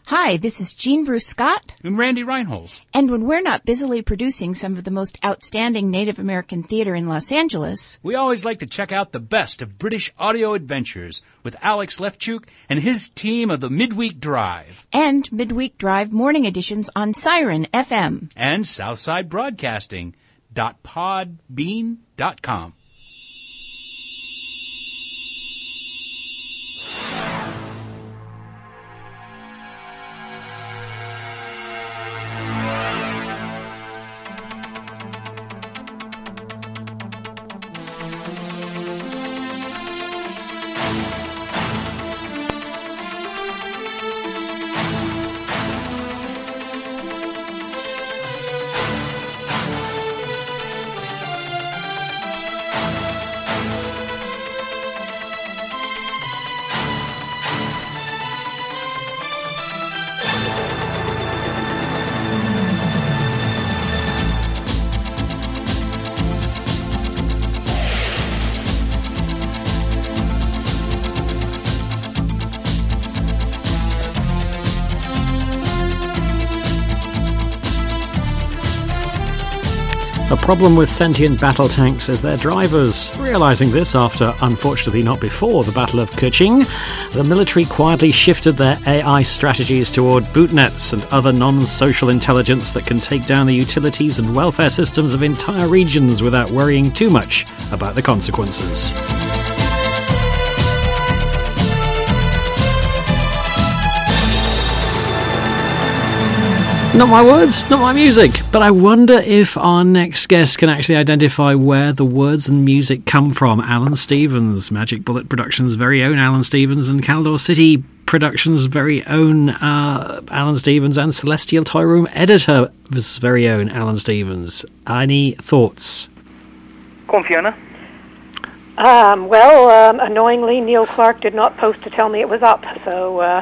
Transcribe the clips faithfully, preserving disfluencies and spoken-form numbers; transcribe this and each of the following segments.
Hi, this is Jean Bruce Scott. And Randy Reinholz. And when we're not busily producing some of the most outstanding Native American theater in Los Angeles, we always like to check out the best of British audio adventures with Alex Lefchuk and his team of the Midweek Drive. And Midweek Drive morning editions on Siren F M. And Southside Broadcasting dot podbean dot com. The problem with sentient battle tanks is their drivers. Realising this after, unfortunately not before, the Battle of Kuching, the military quietly shifted their A I strategies toward bootnets and other non-social intelligence that can take down the utilities and welfare systems of entire regions without worrying too much about the consequences. Not my words, not my music, but I wonder if our next guest can actually identify where the words and music come from. Alan Stevens, Magic Bullet Productions' very own Alan Stevens, and Caldor City Productions' very own uh, Alan Stevens, and Celestial Toy Room Editor's very own Alan Stevens. Any thoughts? Go on, Fiona. Um, well, um, annoyingly, Neil Clark did not post to tell me it was up, so... Uh,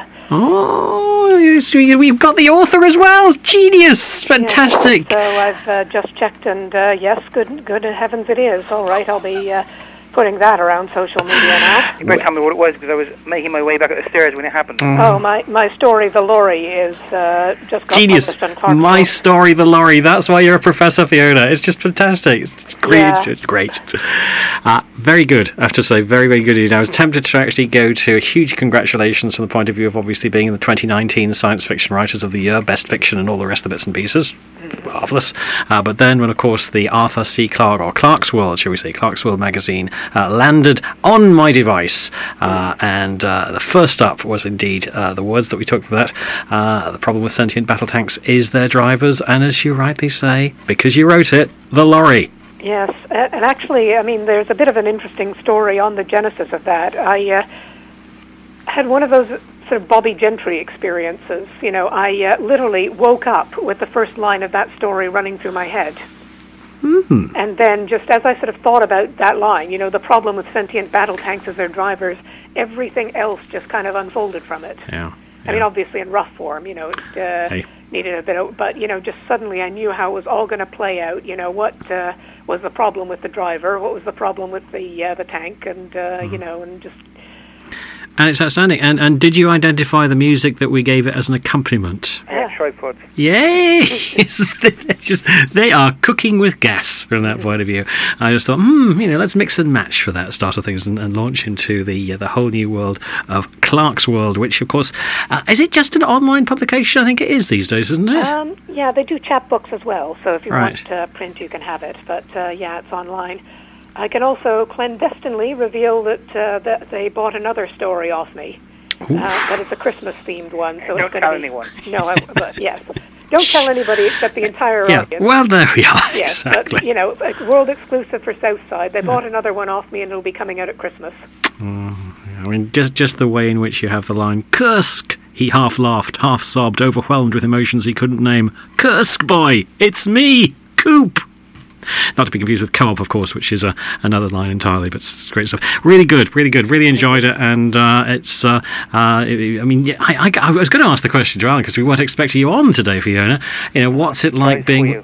oh, we've got the author as well! Genius! Fantastic! Yeah, so I've uh, just checked, and uh, yes, good good heavens it is. All right, I'll be uh, putting that around social media now. You better tell me what it was, because I was making my way back up the stairs when it happened. Mm. Oh, my, my story, The Lorry, is uh, just got Genius! published on Clark My Book. Story, The Lorry. That's why you're a professor, Fiona. It's just fantastic. It's great. Yeah. It's great. Uh, very good, I have to say. Very, very good indeed. I was tempted to actually go to a huge congratulations from the point of view of obviously being in the twenty nineteen Science Fiction Writers of the Year, Best Fiction and all the rest of the bits and pieces. Marvellous. Uh, but then when, of course, the Arthur C. Clarke, or Clark's World, shall we say, Clark's World magazine, uh, landed on my device. Uh, and uh, the first up was indeed uh, the words that we took from that. Uh, the problem with sentient battle tanks is their drivers, and as you rightly say, because you wrote it, the lorry. Yes, and actually, I mean, there's a bit of an interesting story on the genesis of that. I uh, had one of those sort of Bobby Gentry experiences. You know, I uh, literally woke up with the first line of that story running through my head. Mm-hmm. And then just as I sort of thought about that line, you know, the problem with sentient battle tanks as their drivers, everything else just kind of unfolded from it. Yeah. I mean, obviously in rough form, you know, it uh, Hey. needed a bit of, but, you know, just suddenly I knew how it was all going to play out. You know, what uh, was the problem with the driver, what was the problem with the uh, the tank, and, uh, Mm-hmm. you know, and just... And it's outstanding. And and did you identify the music that we gave it as an accompaniment? Yeah, tripods. Yay! They're just, they are cooking with gas from that point of view. I just thought, hmm, you know, let's mix and match for that start of things and, and launch into the uh, the whole new world of Clark's World, which, of course, uh, is it just an online publication? I think it is these days, isn't it? Um, yeah, they do chapbooks as well, so if you Right. want uh, print, you can have it. But, uh, yeah, it's online. I can also clandestinely reveal that uh, that they bought another story off me. Uh, but it's a Christmas-themed one. So Don't it's gonna tell be, anyone. No, I, but yes. Don't tell anybody except the entire yeah, audience. well, there we are. Yes, Exactly. but, you know, like world exclusive for Southside. They bought another one off me, and it'll be coming out at Christmas. I mean, just just the way in which you have the line, Kursk! He half laughed, half sobbed, overwhelmed with emotions he couldn't name. Kursk, boy! It's me! Coop! Not to be confused with Co-op, of course, which is a, another line entirely, but it's great stuff. Really good, really good, really enjoyed it, and uh, it's, uh, uh, I mean, yeah, I, I, I was going to ask the question to Alan, because we weren't expecting you on today, Fiona. You know, what's it like being...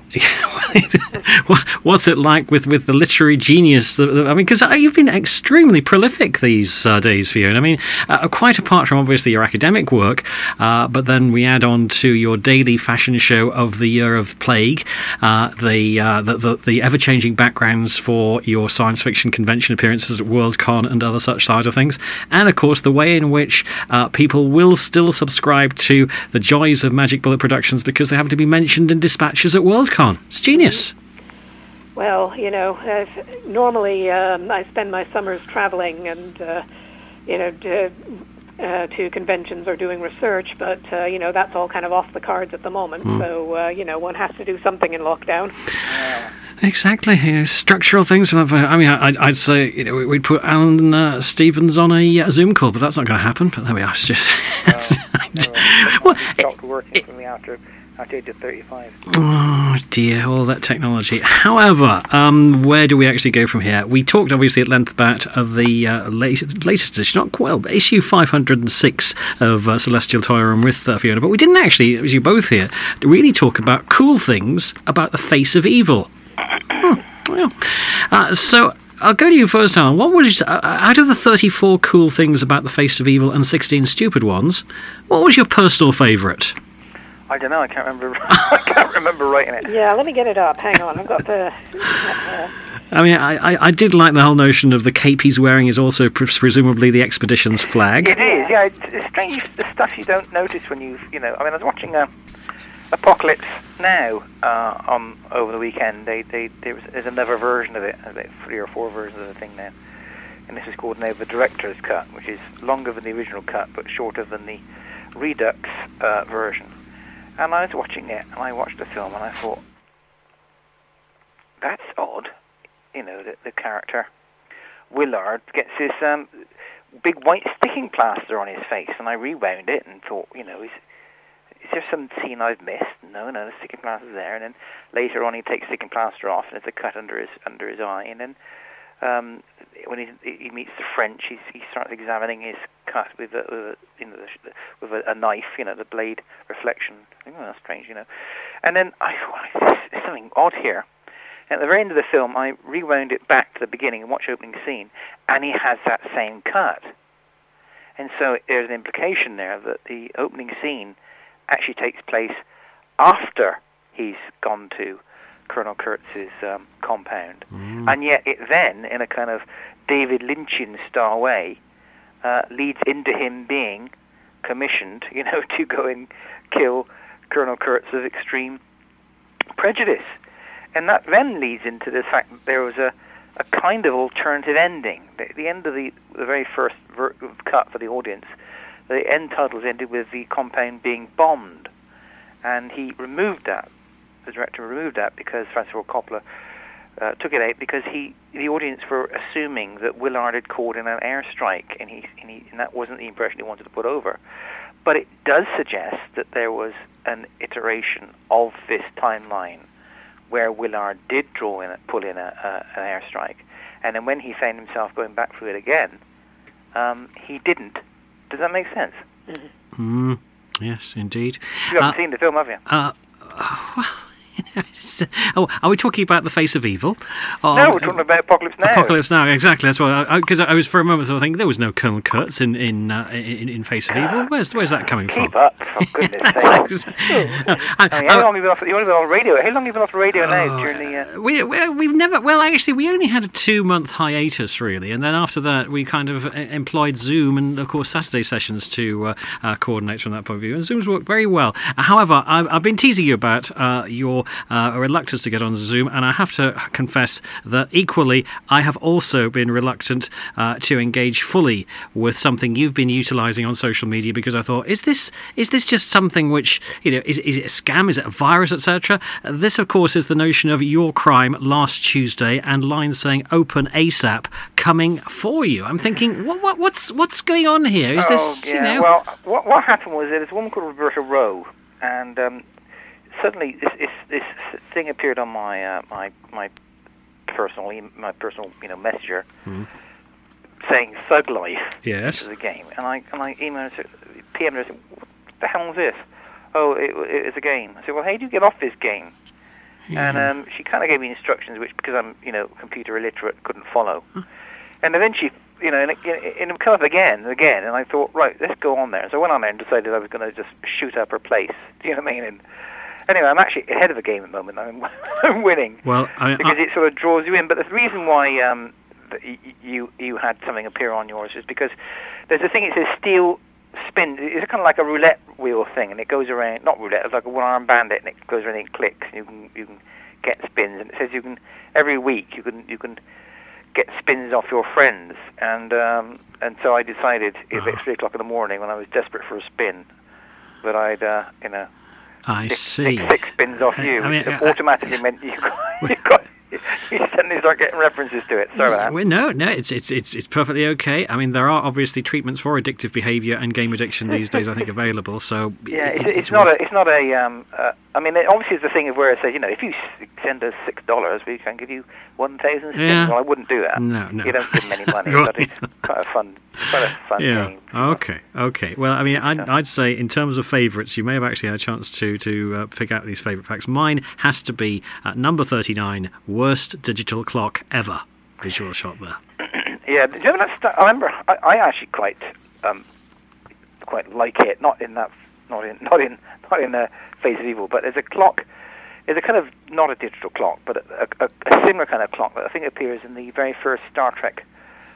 what's it like with, with the literary genius? That, I mean, because you've been extremely prolific these uh, days, Fiona. I mean, uh, quite apart from, obviously, your academic work, uh, but then we add on to your daily fashion show of the Year of Plague, uh, the, uh, the, the, the ever-changing backgrounds for your science fiction convention appearances at Worldcon and other such side of things, and, of course, the way in which uh, people will still subscribe to the joys of Magic Bullet Productions because they happen to be mentioned in dispatches at Worldcon. It's genius. Well, you know, uh, normally um, I spend my summers traveling and, uh, you know, to, uh, to conventions or doing research, but, uh, you know, that's all kind of off the cards at the moment. Mm. So, uh, you know, one has to do something in lockdown. Exactly. You know, structural things. I mean, I'd, I'd say, you know, we'd put Alan uh, Stevens on a uh, Zoom call, but that's not going to happen. But there we are. It's just, no, no, well, stopped working it, for me after... After age of thirty-five. Oh dear, all that technology. However, um, where do we actually go from here? We talked obviously at length about uh, the uh, late, latest edition, not quite, but issue five hundred six of uh, Celestial Toy Room with uh, Fiona, but we didn't actually, as you both here, really talk about cool things about the face of evil. Hmm, well, uh, so... I'll go to you first, Alan. What was, uh, out of the thirty-four cool things about the face of evil and sixteen stupid ones, what was your personal favourite? I don't know. I can't remember. I can't remember writing it. Yeah, let me get it up. Hang on. I've got the. Uh, I mean, I, I, I did like the whole notion of the cape he's wearing is also pre- presumably the expedition's flag. It is. Yeah, it's, it's strange the stuff you don't notice when you you know. I mean, I was watching uh, Apocalypse Now uh, on over the weekend. They they there was, there's another version of it, about three or four versions of the thing now, and this is called now the director's cut, which is longer than the original cut but shorter than the Redux uh, version. And I was watching it, and I watched the film, and I thought, that's odd. You know, the, the character, Willard, gets this um, big white sticking plaster on his face, and I rewound it and thought, you know, is, is there some scene I've missed? No, no, the sticking plaster's there. And then later on, he takes sticking plaster off, and it's a cut under his under his eye. And then um, when he he meets the French, he's, he starts examining his cut with a, with a you know with a, a knife, you know, the blade reflection. I think, oh, that's strange, you know. And then I thought, there's something odd here. And at the very end of the film, I rewound it back to the beginning and watched the opening scene, and he has that same cut. And so there's an implication there that the opening scene actually takes place after he's gone to Colonel Kurtz's um, compound. Mm. And yet it then, in a kind of David Lynchian style way, uh, leads into him being commissioned, you know, to go and kill Colonel Kurtz of extreme prejudice. And that then leads into the fact that there was a, a kind of alternative ending. The, the end of the, the very first ver- cut for the audience, the end titles ended with the compound being bombed. And he removed that, the director removed that because Francis Ford Coppola uh, took it out because he, the audience were assuming that Willard had called in an airstrike, and, he, and, he, and that wasn't the impression he wanted to put over. But it does suggest that there was an iteration of this timeline where Willard did draw in, a, pull in a, a, an airstrike, and then when he found himself going back through it again, um, he didn't. Does that make sense? Mm-hmm. Mm, yes, indeed. You haven't uh, seen the film, have you? Uh, well, you know, oh, are we talking about the face of evil? Or, no, we're talking about Apocalypse Now. Apocalypse Now, exactly. That's why. Because I, I, I was for a moment sort of thinking there was no Colonel Kurtz in in, uh, in in Face of Evil. Where's where's that coming Keep from? Keep up, for goodness sake! I mean, how long have you been off? You only been on radio. How long have you been off the radio uh, now during the? Uh... We, we we've never. Well, actually, we only had a two month hiatus really, and then after that, we kind of employed Zoom and of course Saturday sessions to uh, uh, coordinate from that point of view. And Zoom's worked very well. However, I've, I've been teasing you about uh, your uh, reluctance to get on Zoom, and I have to confess that equally I have also been reluctant uh, to engage fully with something you've been utilising on social media, because I thought, is this is this just something which, you know, is, is it a scam, is it a virus, et cetera? This, of course, is the notion of Your Crime last Tuesday and lines saying "Open ASAP" coming for you. I'm thinking, what, what what's what's going on here? Is oh, this, yeah. you know? Well, what what happened was that this woman called Roberta Rowe, and um, suddenly this, this this thing appeared on my uh, my my personal, e- my personal, you know, messenger, Mm. saying Thug Life Yes. is a game, and I and I emailed her, P M'd her, said, what the hell is this? Oh, it, it, it's a game. I said, well, how do you get off this game? And um, she kind of gave me instructions, which, because I'm, you know, computer illiterate, couldn't follow. Huh. And eventually, you know, and it, it would come up again and again, and I thought, right, let's go on there. So I went on there and decided I was going to just shoot up her place. Do you know what I mean? And anyway, I'm actually ahead of the game at the moment. I'm, I'm winning. Well, I mean, because I... it sort of draws you in. But the reason why um, that you you had something appear on yours is because there's a thing. It says steel spin. It's kind of like a roulette wheel thing, and it goes around. Not roulette. It's like a one-arm bandit, and it goes around and it clicks. And you can you can get spins, and it says you can every week you can you can get spins off your friends. And um, and so I decided oh. at three o'clock in the morning, when I was desperate for a spin, that I'd uh, you know. I six, see. Six, six spins off you, I mean, which I, automatically I, meant you got, you got you suddenly start getting references to it. Sorry about that. Well, no, no, it's it's it's it's perfectly okay. I mean, there are obviously treatments for addictive behaviour and game addiction these days, I think, available. So yeah, it's, it's, it's not a it's not a. Um, uh, I mean, it obviously it's the thing of where it says, you know, if you send us six dollars, we can give you one thousand spins. Yeah. Well, I wouldn't do that. No, no. You don't give them any money, Right. but it's quite a fun, quite a fun yeah. game. Okay. Okay. Well, I mean, I'd, I'd say in terms of favourites, you may have actually had a chance to to uh, pick out these favourite facts. Mine has to be uh, number thirty-nine, worst digital clock ever. Visual shot there. Yeah. Do you remember that st- I remember. I, I actually quite um, quite like it. Not in that. Not in. Not in. Not in the Face of Evil. But there's a clock. It's a kind of not a digital clock, but a, a, a similar kind of clock that I think appears in the very first Star Trek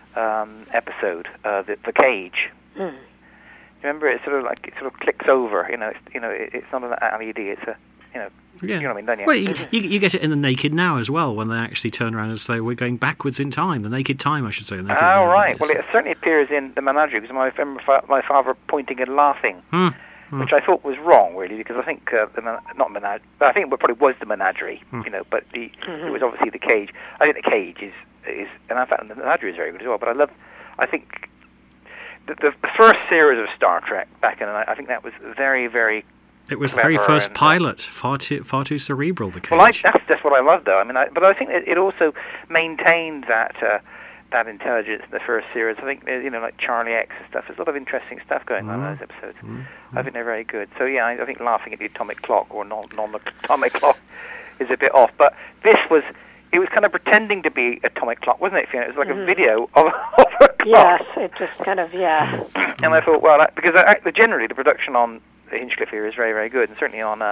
um, episode, uh, the, the Cage. Mm. Remember, it sort of like it sort of clicks over. You know, it's, you know, it, it's not an L E D. It's a, you know, Yeah. you know what I mean, don't you? Well, you, you, you get it in the Naked Now as well, when they actually turn around and say, we're going backwards in time. The Naked Time, I should say. The Naked Oh, Now, right. yes. Well, it certainly appears in the Menagerie, because I remember fa- my father pointing and laughing, Hmm. Hmm. which I thought was wrong, really, because I think, uh, the men- not Menagerie, I think it probably was the Menagerie, Hmm. you know, but the Mm-hmm. it was obviously the Cage. I think the Cage is, is and in fact, the Menagerie is very good as well, but I love, I think, the, the, the first series of Star Trek back in the night, I think that was very, very It was the very clever first and, uh, pilot, far too far too cerebral, the Cage. Well, I, that's that's what I love, though. I mean, I, but I think it, it also maintained that uh, that intelligence in the first series. I think uh, you know, like Charlie X and stuff. There's a lot of interesting stuff going on in those episodes. Mm. I think they're very good. So yeah, I, I think laughing at the atomic clock or non non-atomic clock is a bit off. But this was. It was kind of pretending to be atomic clock, wasn't it, Fiona? It was like Mm-hmm. a video of, of a clock. Yes, it just kind of, yeah. And I thought, well, that, because I, generally the production on Hinchcliffe here is very, very good, and certainly on uh,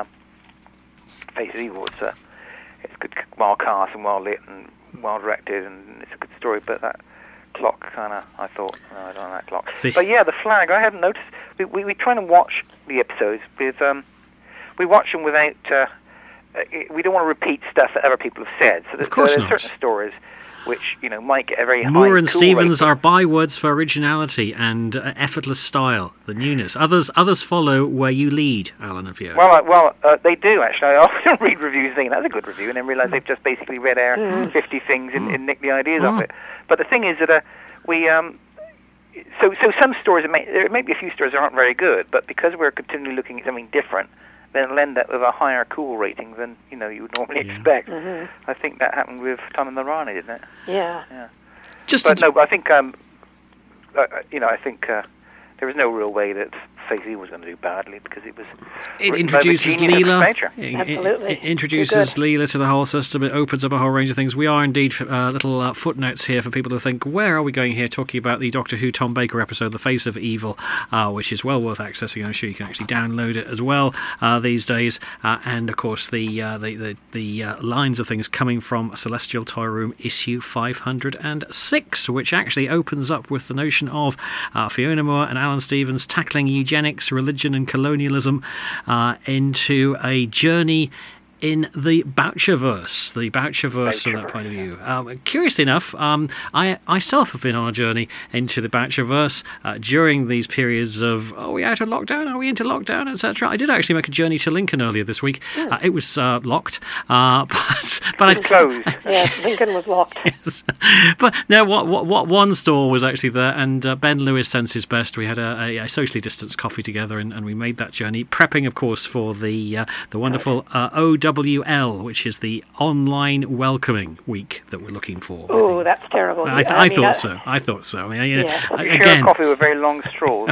Face of Evil, it's, uh, it's good, well cast and well lit and well directed, and it's a good story. But that clock kind of, I thought, no, I don't like that clock. See. But yeah, the flag, I hadn't noticed. We we, we try to watch the episodes with, um, we watch them without. Uh, Uh, we don't want to repeat stuff that other people have said. So there's, Of course so there's not. certain stories which, you know, might get a very high Moore and cool Stevens rating. are bywords for originality and uh, effortless style, the newness. Others others follow where you lead, Alan and Fiona. Well, uh, well, uh, they do, actually. I often read reviews thinking, that's a good review, and then realise they've just basically read our Mm. fifty things and, and nicked the ideas Mm. off it. But the thing is that uh, we... Um, so, so some stories, it may, there may be a few stories that aren't very good, but because we're continually looking at something different, then it'll end up with a higher cool rating than, you know, you would normally Yeah. expect. Mhm. I think that happened with Tom and the Rani, didn't it? Yeah. Yeah. Just But to- no, but I think, um, uh, you know, I think uh, there was no real way that Face Evil was going to do badly, because it was It written by the introduces genius of Leela. nature. It, Absolutely. it, it introduces Good. Leela to the whole system. It opens up a whole range of things. We are indeed uh, little uh, footnotes here for people to think, where are we going here? Talking about the Doctor Who Tom Baker episode, The Face of Evil, uh, which is well worth accessing. I'm sure you can actually download it as well uh, these days. Uh, and of course, the uh, the the, the uh, lines of things coming from Celestial Toy Room issue five hundred six, which actually opens up with the notion of uh, Fiona Moore and Alan Stevens tackling eugenics, religion, and colonialism uh, into a journey in the Boucherverse, the Boucherverse from that Boucherverse, point of view. Um, curiously enough, um, I myself have been on a journey into the Boucherverse uh, during these periods of, are we out of lockdown, are we into lockdown, et cetera. I did actually make a journey to Lincoln earlier this week. Uh, it was uh, locked, uh, but, but It's I... closed. Yes, Lincoln was locked. Yes. But no, what, what what one store was actually there, and uh, Ben Lewis sends his best. We had a, a, a socially distanced coffee together, and, and we made that journey, prepping, of course, for the uh, the wonderful uh, O W L, which is the online welcoming week that we're looking for. Oh, that's terrible. I, th- I I mean, thought I, so. I thought so. I mean, you know, Yeah. I- Share again, coffee with very long straws.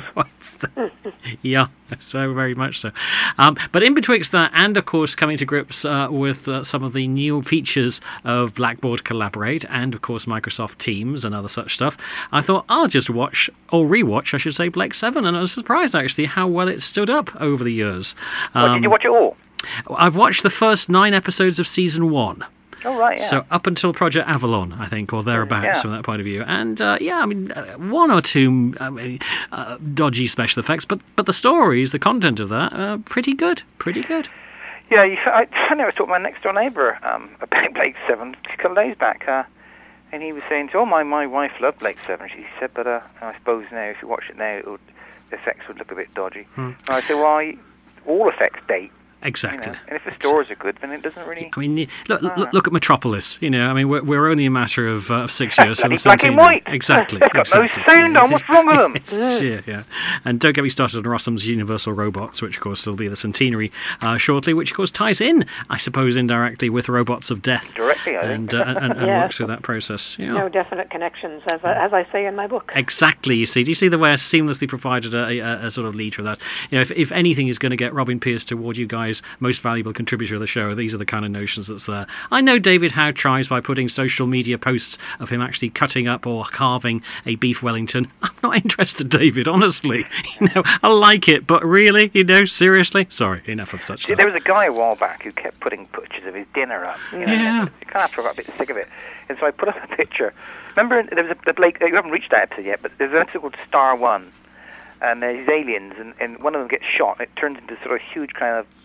yeah, so very much so. Um, but in betwixt that, and of course coming to grips uh, with uh, some of the new features of Blackboard Collaborate, and of course Microsoft Teams and other such stuff, I thought I'll just watch, or rewatch, I should say, Blake seven, and I was surprised actually how well it stood up over the years. Um, Well, did you watch it all? I've watched the first nine episodes of season one. Oh, right, yeah. So up until Project Avalon, I think, or thereabouts Yeah. from that point of view. And uh, yeah, I mean, uh, one or two I mean, uh, dodgy special effects, but but the stories, the content of that, uh, pretty good, pretty good. Yeah, you, I, I never talked to my next door neighbour um, about Blake seven a couple of days back, uh, and he was saying, "Oh, my my wife loved Blake seven." She said, "But uh, I suppose now, if you watch it now, it would, the effects would look a bit dodgy." Hmm. And I said, "Well, I, all effects date." Exactly. You know, and if the stories are good, then it doesn't really... I mean, look, look, look at Metropolis. You know, I mean, we're, we're only a matter of uh, six years from the Black and seventeen white. Exactly. They've got exactly. no sound on. What's wrong with them? It's, yeah, yeah. And don't get me started on Rossum's Universal Robots, which, of course, will be the centenary uh, shortly, which, of course, ties in, I suppose, indirectly with Robots of Death. Directly, I and, think. uh, and, and Yeah. works through that process. Yeah. no definite connections, as I, as I say in my book. Exactly. You see, do you see the way I seamlessly provided a, a, a sort of lead for that? You know, if, if anything is going to get Robin Pierce toward you guys, most valuable contributor of the show, these are the kind of notions that's there. I know David Howe tries by putting social media posts of him actually cutting up or carving a beef Wellington. I'm not interested, David. Honestly, you know, I like it, but really, you know, seriously, sorry, enough of such See, stuff. there was a guy a while back who kept putting pictures of his dinner up. You know, Yeah. You kind of got a bit sick of it. And so I put up a picture. Remember, there was a, the Blake, you haven't reached that episode yet, but there's an episode called Star One. And there's aliens, and, and one of them gets shot, and it turns into sort of huge kind of,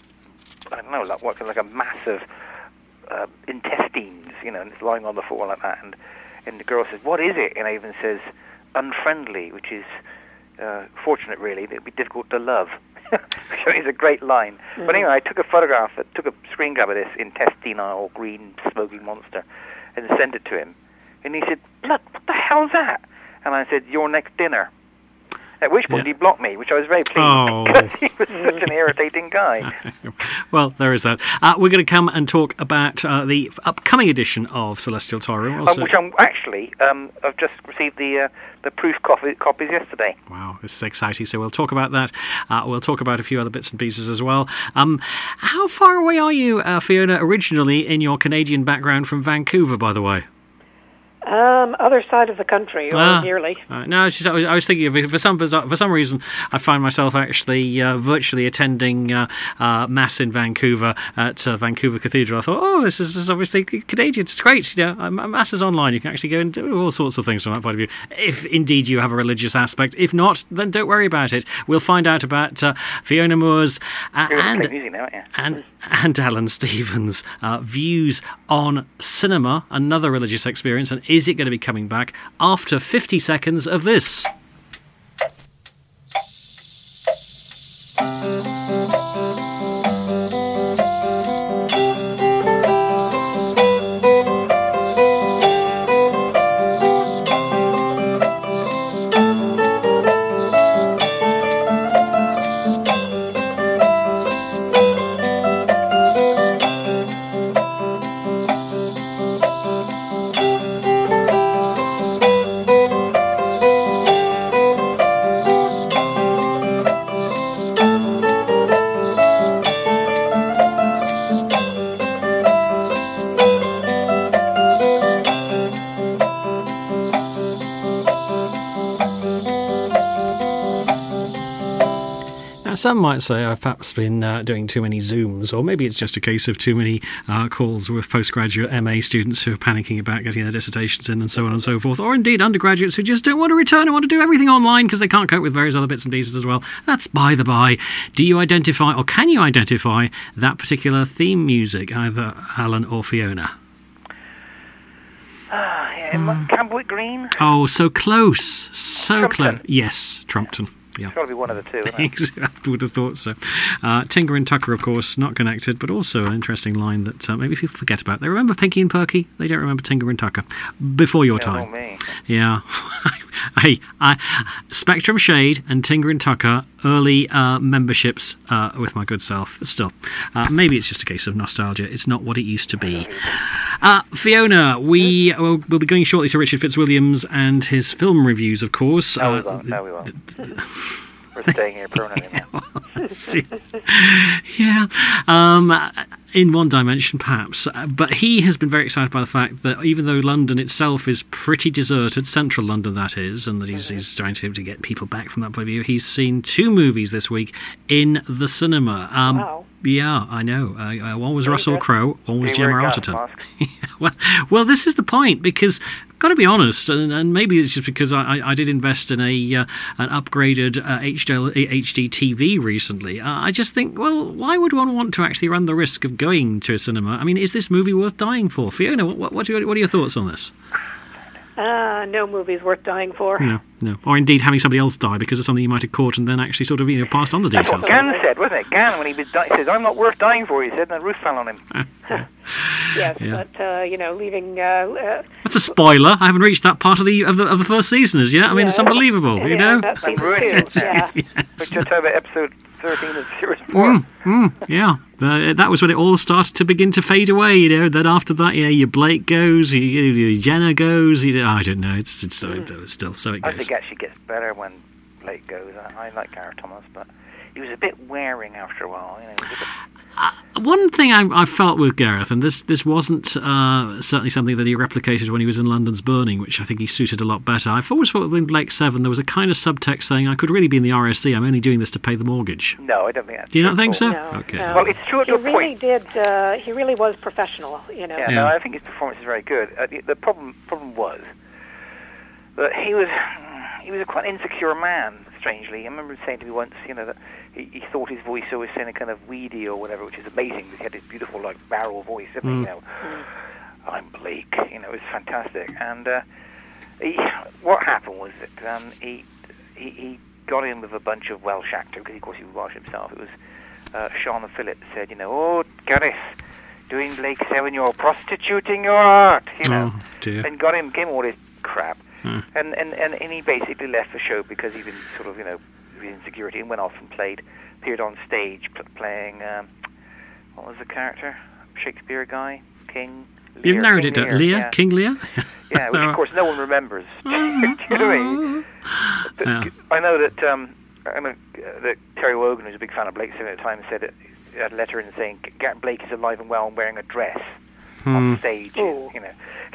I don't know, like, what, like a massive uh, intestines, you know, and it's lying on the floor like that. And, and the girl says, "What is it?" And I even says, "Unfriendly," which is uh, fortunate, really. It'd be difficult to love. So it's a great line. Mm-hmm. But anyway, I took a photograph, I took a screen grab of this intestinal green smoking monster and sent it to him. And he said, "Look, what the hell's that?" And I said, "Your next dinner." At which point Yeah. he blocked me, which I was very pleased Oh. because he was such an irritating guy. Well, there is that. Uh, we're going to come and talk about uh, the upcoming edition of Celestial Toy Room. Um, which I'm actually, um, I've just received the uh, the proof copy, copies yesterday. Wow, this is exciting. So we'll talk about that. Uh, we'll talk about a few other bits and pieces as well. Um, how far away are you, uh, Fiona, originally in your Canadian background from Vancouver, by the way? Um, other side of the country, or Ah. nearly. Uh, no, it's just, I, was, I was thinking of, for some for some reason I find myself actually uh, virtually attending uh, uh, mass in Vancouver at uh, Vancouver Cathedral. I thought, oh, this is, this is obviously Canadian. It's great. You know, um, mass is online. You can actually go and do all sorts of things from that point of view. If indeed you have a religious aspect. If not, then don't worry about it. We'll find out about uh, Fiona Moore's uh, You're and playing music now, aren't you? and and Alan Stevens' uh, views on cinema, another religious experience, and is it going to be coming back after fifty seconds of this? Some might say I've perhaps been uh, doing too many Zooms, or maybe it's just a case of too many uh, calls with postgraduate M A students who are panicking about getting their dissertations in and so on and so forth, or indeed undergraduates who just don't want to return and want to do everything online because they can't cope with various other bits and pieces as well. That's by the by. Do you identify, or can you identify, that particular theme music, either Alan or Fiona? Ah, yeah, mm. Campbell Green? Oh, so close. So Trumpton. close. Yes, Trumpton. Yeah. It's got to be one of the two, isn't it? I would have thought so. Uh, Tinker and Tucker, of course, not connected, but also an interesting line that uh, maybe people forget about. They remember Pinky and Perky, they don't remember Tinker and Tucker. Before your Yeah, time. oh, me. Yeah. Hey, I, Spectrum Shade and Tinger and Tucker, early uh, memberships uh, with my good self. But still, uh, maybe it's just a case of nostalgia. It's not what it used to be. Uh, Fiona, we will we'll be going shortly to Richard Fitzwilliams and his film reviews, of course. No, we uh, won't. No, we won't. We're staying here permanently now. Yeah, um, in one dimension perhaps, but he has been very excited by the fact that even though London itself is pretty deserted, central London that is, and that he's, mm-hmm. he's trying to, to get people back from that point of view, he's seen two movies this week in the cinema. Um, wow. Yeah, I know. Uh, one was Very Russell good. Crowe, one was Do you Gemma wear a gas Arterton. mask? well, well, this is the point, because I've got to be honest, and, and maybe it's just because I, I did invest in a uh, an upgraded uh, H D, H D T V recently. Uh, I just think, well, why would one want to actually run the risk of going to a cinema? I mean, is this movie worth dying for? Fiona, what, what, what, are, what are your thoughts on this? Uh, no movie's worth dying for. No, no. Or indeed having somebody else die because of something you might have caught and then actually sort of, you know, passed on the That's details. what Gann said, wasn't it? Gann, when he was dying, he says, I'm not worth dying for, he said, and the roof fell on him. Yes, Yeah. but, uh, you know, leaving... Uh, uh, That's a spoiler. I haven't reached that part of the of the, of the first season as yet. I mean, Yeah. it's unbelievable, you yeah, know? That's I'm season ruining two, it. yeah. We're just talking about episode thirteen of series four. Mm, mm, yeah, uh, that was when it all started to begin to fade away. You know, then after that, you know, your Blake goes, your, your Jenna goes. You know, I don't know. It's it's still, it's still so it I goes. think it actually gets better when Blake goes. I, I like Gareth Thomas, but he was a bit wearing after a while. You know, he was a bit... Uh, one thing I, I felt with Gareth, and this this wasn't uh, certainly something that he replicated when he was in London's Burning, which I think he suited a lot better. I've always thought in Blake Seven there was a kind of subtext saying I could really be in the R S C. I'm only doing this to pay the mortgage. No, I don't think that's Do you not true think at all. so? No, Okay. no. Well, it's true He to a really point. did, uh, he really was professional, you know. Yeah, Yeah. no, I think his performance is very good. Uh, the, the problem problem was that he was he was a quite insecure man. Strangely, I remember him saying to me once, you know, that he, he thought his voice always sounded kind of weedy or whatever, which is amazing because he had this beautiful like barrel voice, didn't he? Mm. You know, I'm Blake. You know, it was fantastic. And uh, he, what happened was that um, he, he he got in with a bunch of Welsh actors because of course he was Welsh himself. It was uh, Sean Phillips said, you know, oh Gareth, doing Blake Seven, you're prostituting your art, you know, Oh dear. and got him, gave him all this crap. Hmm. And, and, and, and he basically left the show because he'd been sort of, you know, with insecurity and went off and played, appeared on stage pl- playing, um, what was the character? Shakespeare guy? King? Lear, You've narrowed King it down. Lear, Lear? Yeah, King Lear? yeah which of course no one remembers. Do you know what I mean? But Yeah. I know that, um, I know uh, that Terry Wogan, who's a big fan of Blake Seven at the time, said it, he had a letter in saying, Gareth Blake is alive and well and wearing a dress on Hmm. stage, Oh. you know.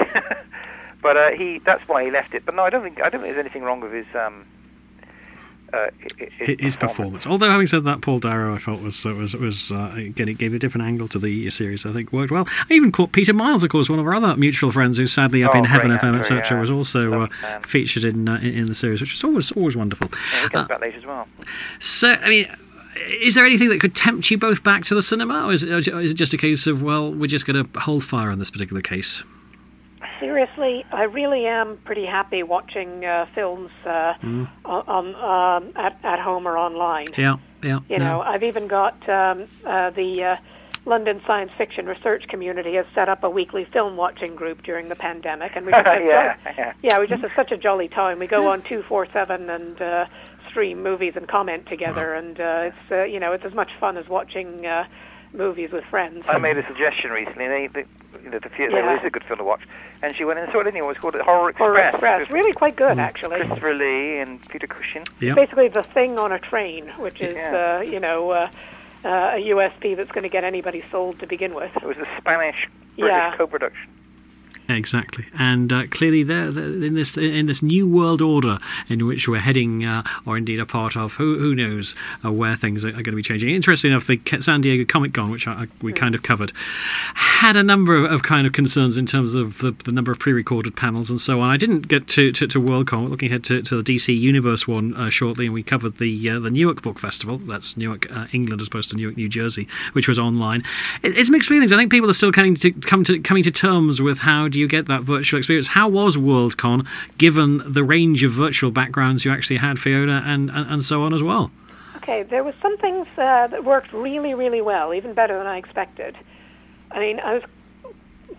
But uh, he—that's why he left it. But no, I don't think I don't think there's anything wrong with his um, uh, his, His performance. Although, having said that, Paul Darrow I thought was was was uh, again it gave a different angle to the series. I think worked well. I even caught Peter Miles, of course, one of our other mutual friends, who's sadly up Oh, in Heaven great F M, et actor, cetera, yeah. was also uh, Lovely man. featured in, uh, in in the series, which was always always wonderful. Yeah, he Uh, comes back later as well. So, I mean, is there anything that could tempt you both back to the cinema, or is it, or is it just a case of, well, we're just going to hold fire on this particular case? Seriously, I really am pretty happy watching uh, films uh, Mm. on, on um, at at home or online. Yeah, yeah. You no. know, I've even got um, uh, the uh, London Science Fiction Research Community has set up a weekly film watching group during the pandemic, and we just have yeah, yeah. yeah, we just have such a jolly time. We go on two four seven and uh, stream movies and comment together, and uh, it's uh, you know it's as much fun as watching uh, movies with friends. I made a suggestion recently. They, they, you know, the theatre Yeah. is a good film to watch, and she went and saw it. Didn't you? It was called Horror Express. Horror Express, with really quite good actually. Christopher Lee and Peter Cushing. Yeah. Basically, the thing on a train, which is Yeah. uh, you know uh, uh, a U S P that's going to get anybody sold to begin with. It was a Spanish British Yeah. co-production. Exactly, and uh, clearly, there in this in this new world order in which we're heading, uh, or indeed a part of, who who knows uh, where things are, are going to be changing. Interesting enough, the San Diego Comic Con, which I, I, we kind of covered, had a number of, of kind of concerns in terms of the, the number of pre-recorded panels and so on. I didn't get to to, to Worldcon. We're looking ahead to, to the D C Universe one uh, shortly, and we covered the uh, the Newark Book Festival. That's Newark, uh, England, as opposed to Newark, New Jersey, which was online. It, it's mixed feelings. I think people are still coming to come to coming to terms with how do you get that virtual experience. How was Worldcon, given the range of virtual backgrounds you actually had, Fiona, and, and, and so on as well? Okay, there was some things uh, that worked really, really well, even better than I expected. I mean, I was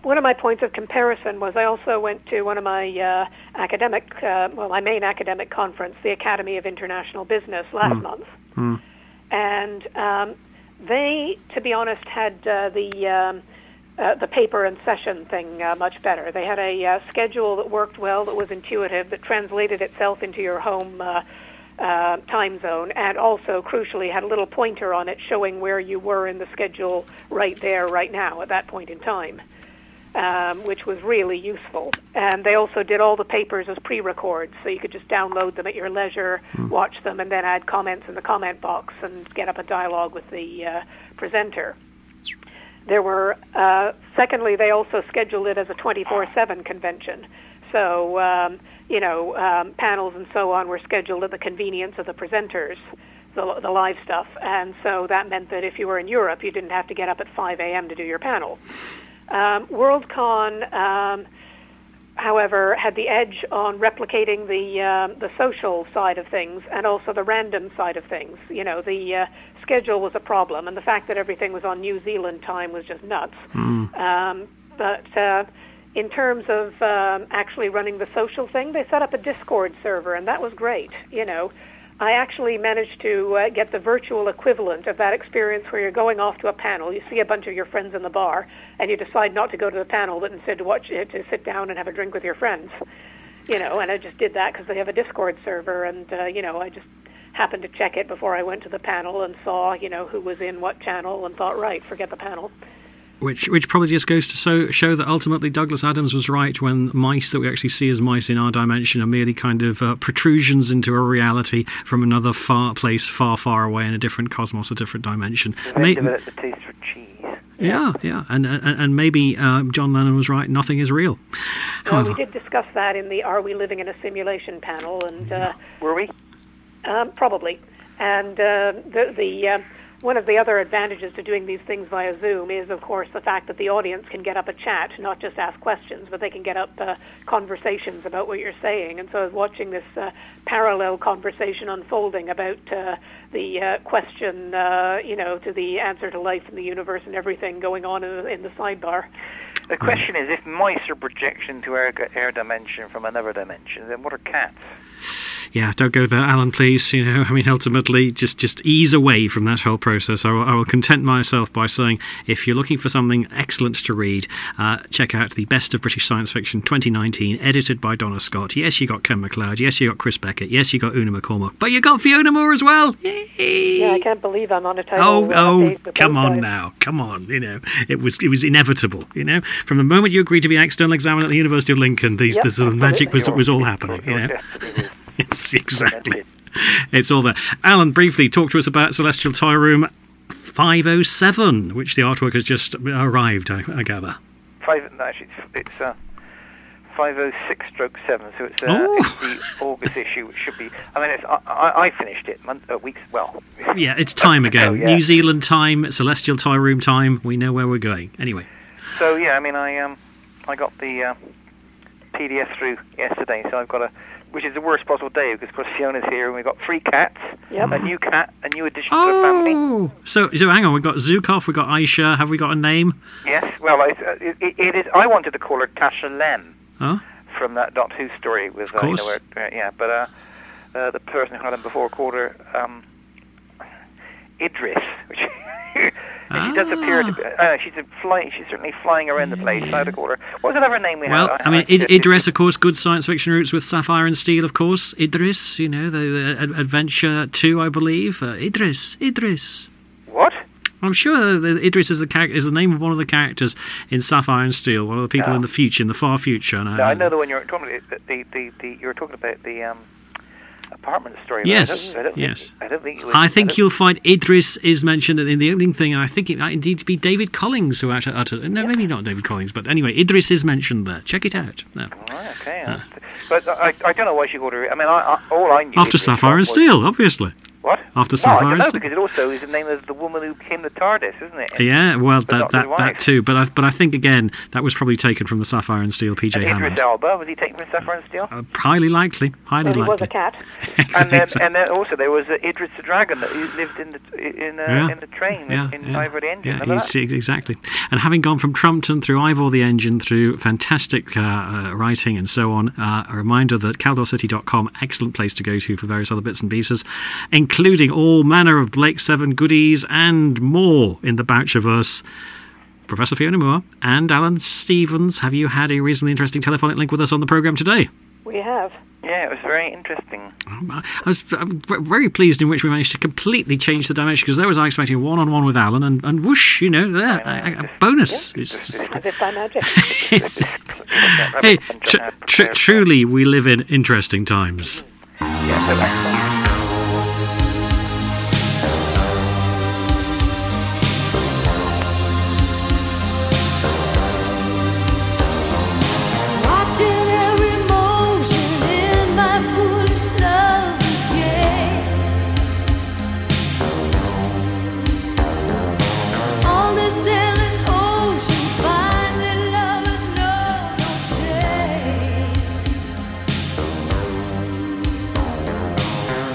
one of my points of comparison was I also went to one of my uh, academic, uh, well, my main academic conference, the Academy of International Business, last mm. month. Mm. And um, they, to be honest, had uh, the um, uh, the paper and session thing uh, much better. They had a uh, schedule that worked well, that was intuitive, that translated itself into your home uh, uh, time zone, and also, crucially, had a little pointer on it showing where you were in the schedule right there, right now, at that point in time. Um, which was really useful. And they also did all the papers as pre-records, so you could just download them at your leisure, mm. watch them, and then add comments in the comment box and get up a dialogue with the uh, presenter. There were, uh, secondly, they also scheduled it as a twenty-four seven convention. So, um, you know, um, panels and so on were scheduled at the convenience of the presenters, the, the live stuff. And so that meant that if you were in Europe, you didn't have to get up at five a.m. to do your panel. Um, Worldcon, um, however, had the edge on replicating the um, the social side of things and also the random side of things. You know, the uh, schedule was a problem, and the fact that everything was on New Zealand time was just nuts. Mm. Um, but uh, in terms of um, actually running the social thing, they set up a Discord server, and that was great. You know, I actually managed to uh, get the virtual equivalent of that experience where you're going off to a panel, you see a bunch of your friends in the bar, and you decide not to go to the panel, but instead to watch it, to sit down and have a drink with your friends. You know, and I just did that because they have a Discord server, and, uh, you know, I just happened to check it before I went to the panel and saw, you know, who was in what channel and thought, right, forget the panel. Which which probably just goes to so, show that ultimately Douglas Adams was right when mice that we actually see as mice in our dimension are merely kind of uh, protrusions into a reality from another far place, far, far away in a different cosmos, a different dimension. They developed the taste for cheese. Yeah, yeah, and and, and maybe uh, John Lennon was right, nothing is real. Well, we did discuss that in the Are We Living in a Simulation panel, and uh, were we? Um, probably. And uh, the... the uh, One of the other advantages to doing these things via Zoom is, of course, the fact that the audience can get up a chat, not just ask questions, but they can get up uh, conversations about what you're saying. And so I was watching this uh, parallel conversation unfolding about uh, the uh, question, uh, you know, to the answer to life in the universe and everything going on in, in the sidebar. The question is, if mice are projection to our, our dimension from another dimension, then what are cats? Yeah, don't go there, Alan, please. You know, I mean, ultimately, just, just ease away from that whole process. I will, I will content myself by saying, if you're looking for something excellent to read, uh, check out the Best of British Science Fiction twenty nineteen, edited by Donna Scott. Yes, you got Ken MacLeod. Yes, you got Chris Beckett. Yes, you got Una McCormack. But you got Fiona Moore as well. Yay! Yeah, I can't believe I'm on a title. Oh, uh, oh, come on guys. now, come on. You know, it was it was inevitable. You know, from the moment you agreed to be an external examiner at the University of Lincoln, these Yep, the sort of magic was was all You're- happening. You you're know. definitely- It's exactly. It's all there. Alan, briefly, talk to us about Celestial Toy Room five oh seven, which the artwork has just arrived, I, I gather. Five, no, actually, it's, it's uh, five oh six stroke seven, so it's, uh, Oh. it's the August issue, which should be... I mean, it's, I, I I finished it month, uh, weeks... Well... Yeah, it's time again. Oh, yeah. New Zealand time, Celestial Toy Room time. We know where we're going. Anyway. So, yeah, I mean, I um, I got the uh, P D F through yesterday, so I've got a... Which is the worst possible day, because, of course, Fiona's here, and we've got three cats, Yep. a new cat, a new addition to the family. Oh, so so hang on. We've got Zukov, we've got Aisha. Have we got a name? Yes, well, it's, uh, it, it, it is... I wanted to call her Tasha Lem Oh, from that Doctor Who story with... Of course. Uh, you know, where, uh, yeah, but uh, uh, the person who had him before called her um, Idris, which... And she does appear to be, uh, she's a fly, she's certainly flying around the place. I had to call her. What was the other name we well, had? I mean, Id- Idris, of course, good science fiction roots with Sapphire and Steel, of course. Idris, you know, the, the Ad- Adventure two, I believe. Uh, Idris, Idris. What? I'm sure that Idris is the char- is the name of one of the characters in Sapphire and Steel, one of the people No. in the future, in the far future. And, uh, No, I know the one you're talking about. The, the, the, you were talking about the um, apartment story. but Yes, I don't, I don't yes. Think, I don't think it was, I think don't- you'll find Idris is mentioned in the opening thing, and I think it might indeed be David Collins who uttered. uttered no, maybe not David Collins, but anyway, Idris is mentioned there. Check it out. No. Right, okay. uh. But I, I don't know why she called her. I mean, I, I, all I knew... After Idris Sapphire and was- Steel, obviously. What? After No, Sapphire I and don't know, Steel? because it also is the name of the woman who became the TARDIS, isn't it? Yeah, well, that Doctor's that, that wife. too. But I, but I think, again, that was probably taken from the Sapphire and Steel P J And Hammond. Idris Elba, was he taken from Sapphire and Steel? Uh, highly likely. Highly Well, he was likely. a cat. And then, and then also there was uh, Idris the Dragon that who lived in the in uh, Yeah. in the train Yeah, in, in yeah. Ivor the Engine. Yeah, Remember he's- that? exactly. And having gone from Trumpton through Ivor the Engine through fantastic uh, uh, writing and so on, uh, a reminder that caldor city dot com, excellent place to go to for various other bits and pieces, including all manner of Blake Seven goodies and more in the Boucherverse. Professor Fiona Moore and Alan Stevens, have you had a reasonably interesting telephonic link with us on the programme today? We have. Yeah, it was very interesting. I was I'm very pleased in which we managed to completely change the dimension, because there was I expecting a one-on-one with Alan, and, and whoosh, you know, there, I know, a, a just- bonus. yeah, It's just- just- As if by magic. it's- hey, tr- tr- truly, we live in interesting times. Yeah, so excellent. Watching every motion in my foolish love's game. On this endless ocean, finding lovers know no shame.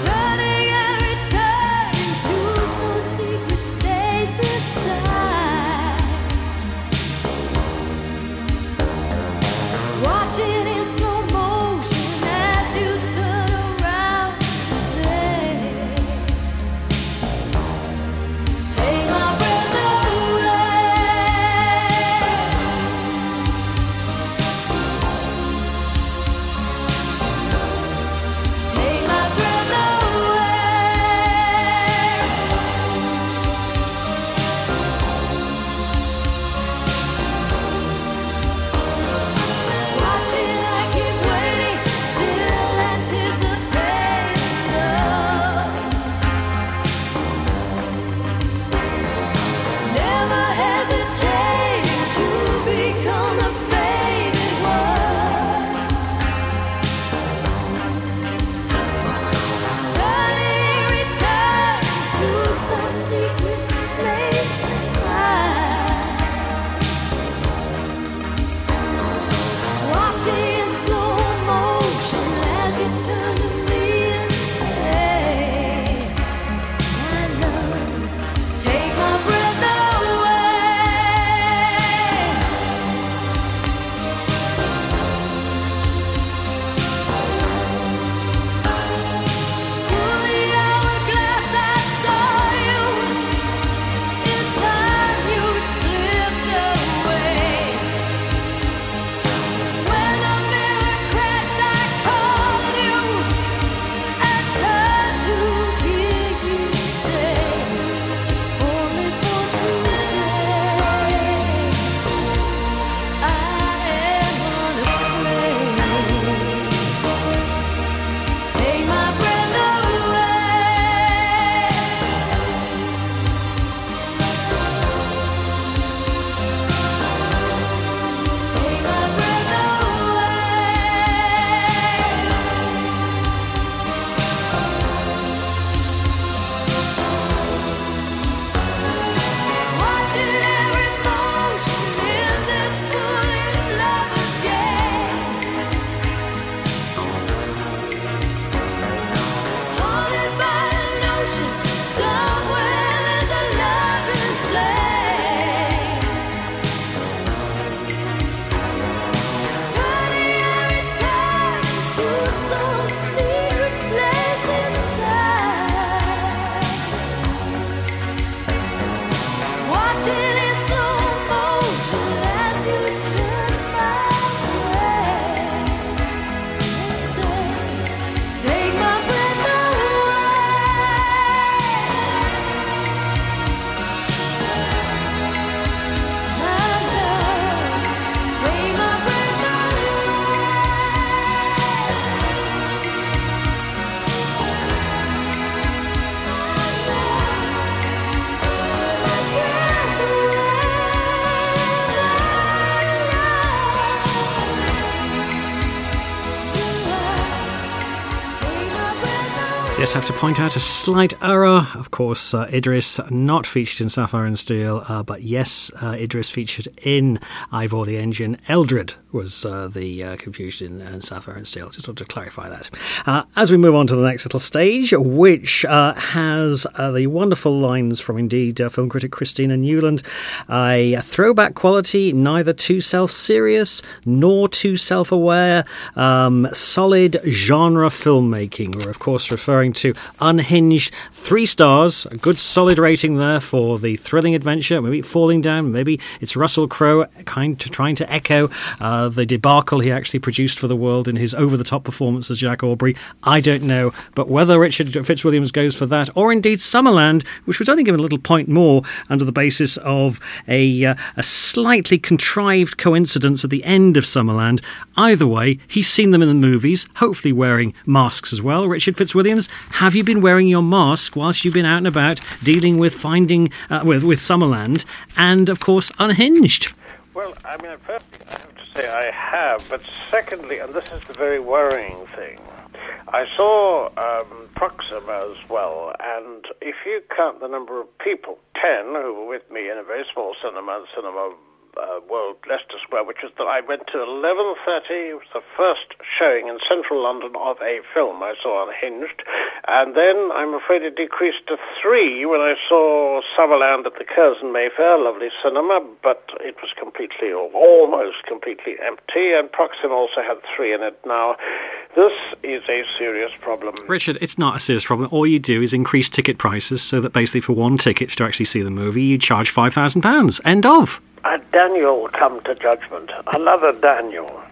Yes, I have to point out a slight error. Of course, uh, Idris not featured in Sapphire and Steel, uh, but yes, uh, Idris featured in Ivor the Engine. Eldred was uh, the uh, confusion in Sapphire and Steel. Just wanted to clarify that. Uh, as we move on to the next little stage, which uh, has uh, the wonderful lines from, indeed, uh, film critic Christina Newland. A throwback quality, neither too self-serious nor too self-aware. Um, solid genre filmmaking. We're, of course, referring to Unhinged. Three stars, a good solid rating there for the thrilling adventure. Maybe Falling Down, maybe it's Russell Crowe kind to trying to echo uh, the debacle he actually produced for the world in his over-the-top performance as Jack Aubrey. I don't know, but whether Richard Fitzwilliams goes for that, or indeed Summerland, which was only given a little point more under the basis of a, uh, a slightly contrived coincidence at the end of Summerland. Either way, he's seen them in the movies, hopefully wearing masks as well. Richard Fitzwilliams, have you been wearing your mask whilst you've been out and about dealing with finding uh, with with Summerland and, of course, Unhinged? Well, I mean, firstly, I have to say I have, but secondly, and this is the very worrying thing, I saw um, Proxima as well, and if you count the number of people, ten, who were with me in a very small cinema, Cinema Uh, World, Leicester Square, which is that I went to eleven thirty. It was the first showing in central London of a film I saw, Unhinged, and then I'm afraid it decreased to three when I saw Summerland at the Curzon Mayfair, lovely cinema, but it was completely, or almost completely empty, and Proxima also had three in it. Now, this is a serious problem. Richard, it's not a serious problem. All you do is increase ticket prices so that basically for one ticket to actually see the movie, you charge five thousand pounds. End of. A Daniel come to judgment. Another Daniel.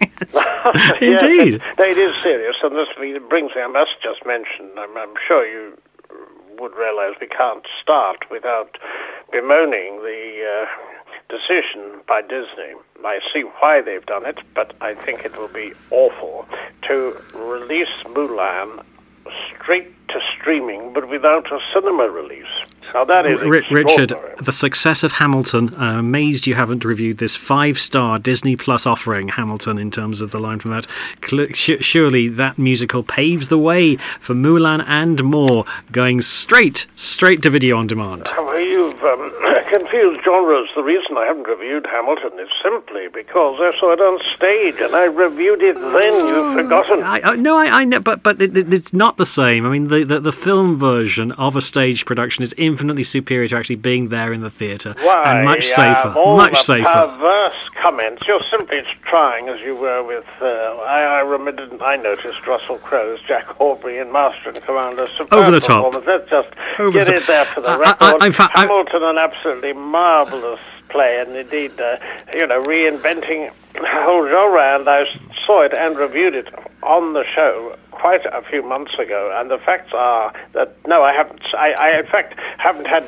Indeed. Yes, it, it is serious, and this brings me, I must just mention, I'm, I'm sure you would realise we can't start without bemoaning the uh, decision by Disney. I see why they've done it, but I think it will be awful to release Mulan straight to streaming, but without a cinema release. Now that is R- Richard, extraordinary. the success of Hamilton, uh, amazed you haven't reviewed this five-star Disney Plus offering, Hamilton, in terms of the line from that. Cl- sh- surely that musical paves the way for Mulan and more, going straight, straight to video on demand. Well, you've um, confused genres. The reason I haven't reviewed Hamilton is simply because I saw it on stage, and I reviewed it then. You've forgotten. I, I, no, I, I know, but but it, it, it's not the same. I mean, the, the the film version of a stage production is infinitely superior to actually being there in the theatre, Why, and much safer, uh, all much the safer. perverse comments. You're simply trying, as you were with. Uh, I, I remember. I noticed Russell Crowe's Jack Aubrey in Master and Commander. Superb Over the top. performance. Let's just Over get the it there for the I- I- record. I- in fact, I- Hamilton, an absolutely marvellous play, and indeed, uh, you know, reinventing the whole genre. And I saw it and reviewed it on the show quite a few months ago. And the facts are that no, I haven't. I, I in fact, haven't had.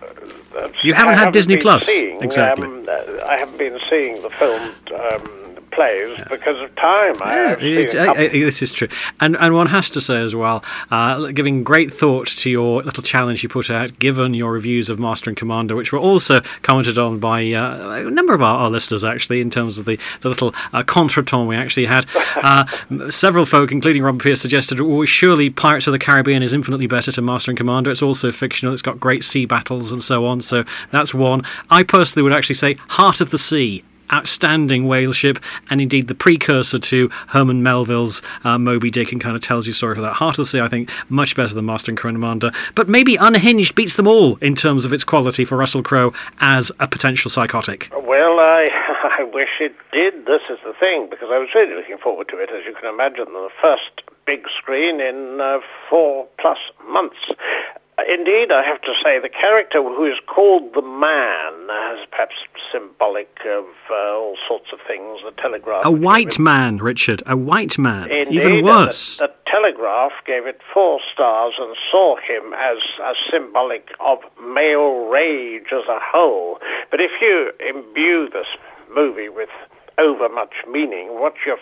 Uh, You haven't I had Disney been Plus, seeing, exactly. Um, uh, I haven't been seeing the filmed um, plays because of time. I, I've seen It- a I- couple. I- this is true, and and one has to say as well, uh, giving great thought to your little challenge you put out, given your reviews of Master and Commander, which were also commented on by uh, a number of our, our listeners actually, in terms of the the little uh, contretemps we actually had. Uh, several folk, including Robert Pierce, suggested, "Oh, surely Pirates of the Caribbean is infinitely better to Master and Commander. It's also fictional. It's got great sea battles and so on." So that's one. I personally would actually say Heart of the Sea. Outstanding whale ship, and indeed the precursor to Herman Melville's uh, Moby Dick, and kind of tells you a story for that. Heart of the Sea, I think, much better than Master and Commander, but maybe Unhinged beats them all in terms of its quality for Russell Crowe as a potential psychotic. Well, I I wish it did. This is the thing, because I was really looking forward to it, as you can imagine, the first big screen in uh, four plus months. Indeed, I have to say, the character who is called the Man is perhaps symbolic of uh, all sorts of things. The Telegraph. A white man, Richard, a white man. Indeed, Even worse. The, the Telegraph gave it four stars and saw him as, as symbolic of male rage as a whole. But if you imbue this movie with overmuch meaning, what you're,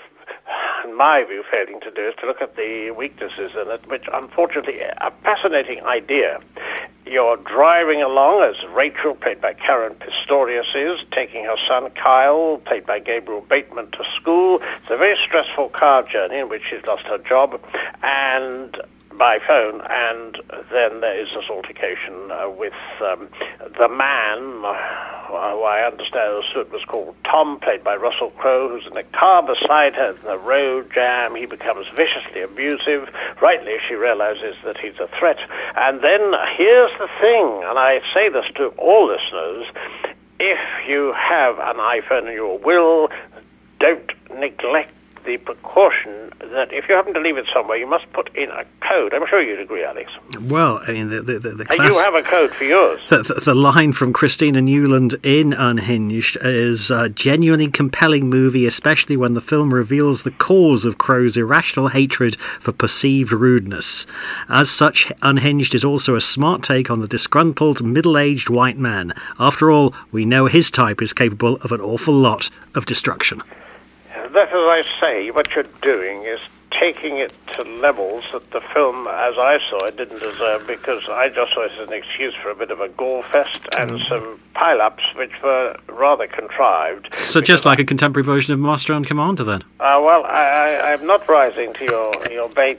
in my view, failing to do is to look at the weaknesses in it, which, unfortunately, a fascinating idea. You're driving along, as Rachel, played by Karen Pistorius, is, taking her son Kyle, played by Gabriel Bateman, to school. It's a very stressful car journey in which she's lost her job, and by phone, and then there is this altercation uh, with um, the man, uh, who I understand was called Tom, played by Russell Crowe, who's in a car beside her in the road jam. He becomes viciously abusive. Rightly, she realizes that he's a threat. And then here's the thing, and I say this to all listeners, if you have an iPhone in your will, don't neglect the precaution that if you happen to leave it somewhere, you must put in a code. I'm sure you'd agree, Alex. Well, I mean, the the, the, the class, you have a code for yours. The, the, the line from Christina Newland in Unhinged is a genuinely compelling movie, especially when the film reveals the cause of Crowe's irrational hatred for perceived rudeness. As such, Unhinged is also a smart take on the disgruntled, middle-aged white man. After all, we know his type is capable of an awful lot of destruction. That, as I say, what you're doing is taking it to levels that the film, as I saw it, didn't deserve, because I just saw it as an excuse for a bit of a gore fest and mm. some pile-ups which were rather contrived. So just like a contemporary version of Master and Commander, then? Uh, well, I, I, I'm not rising to your, your bait.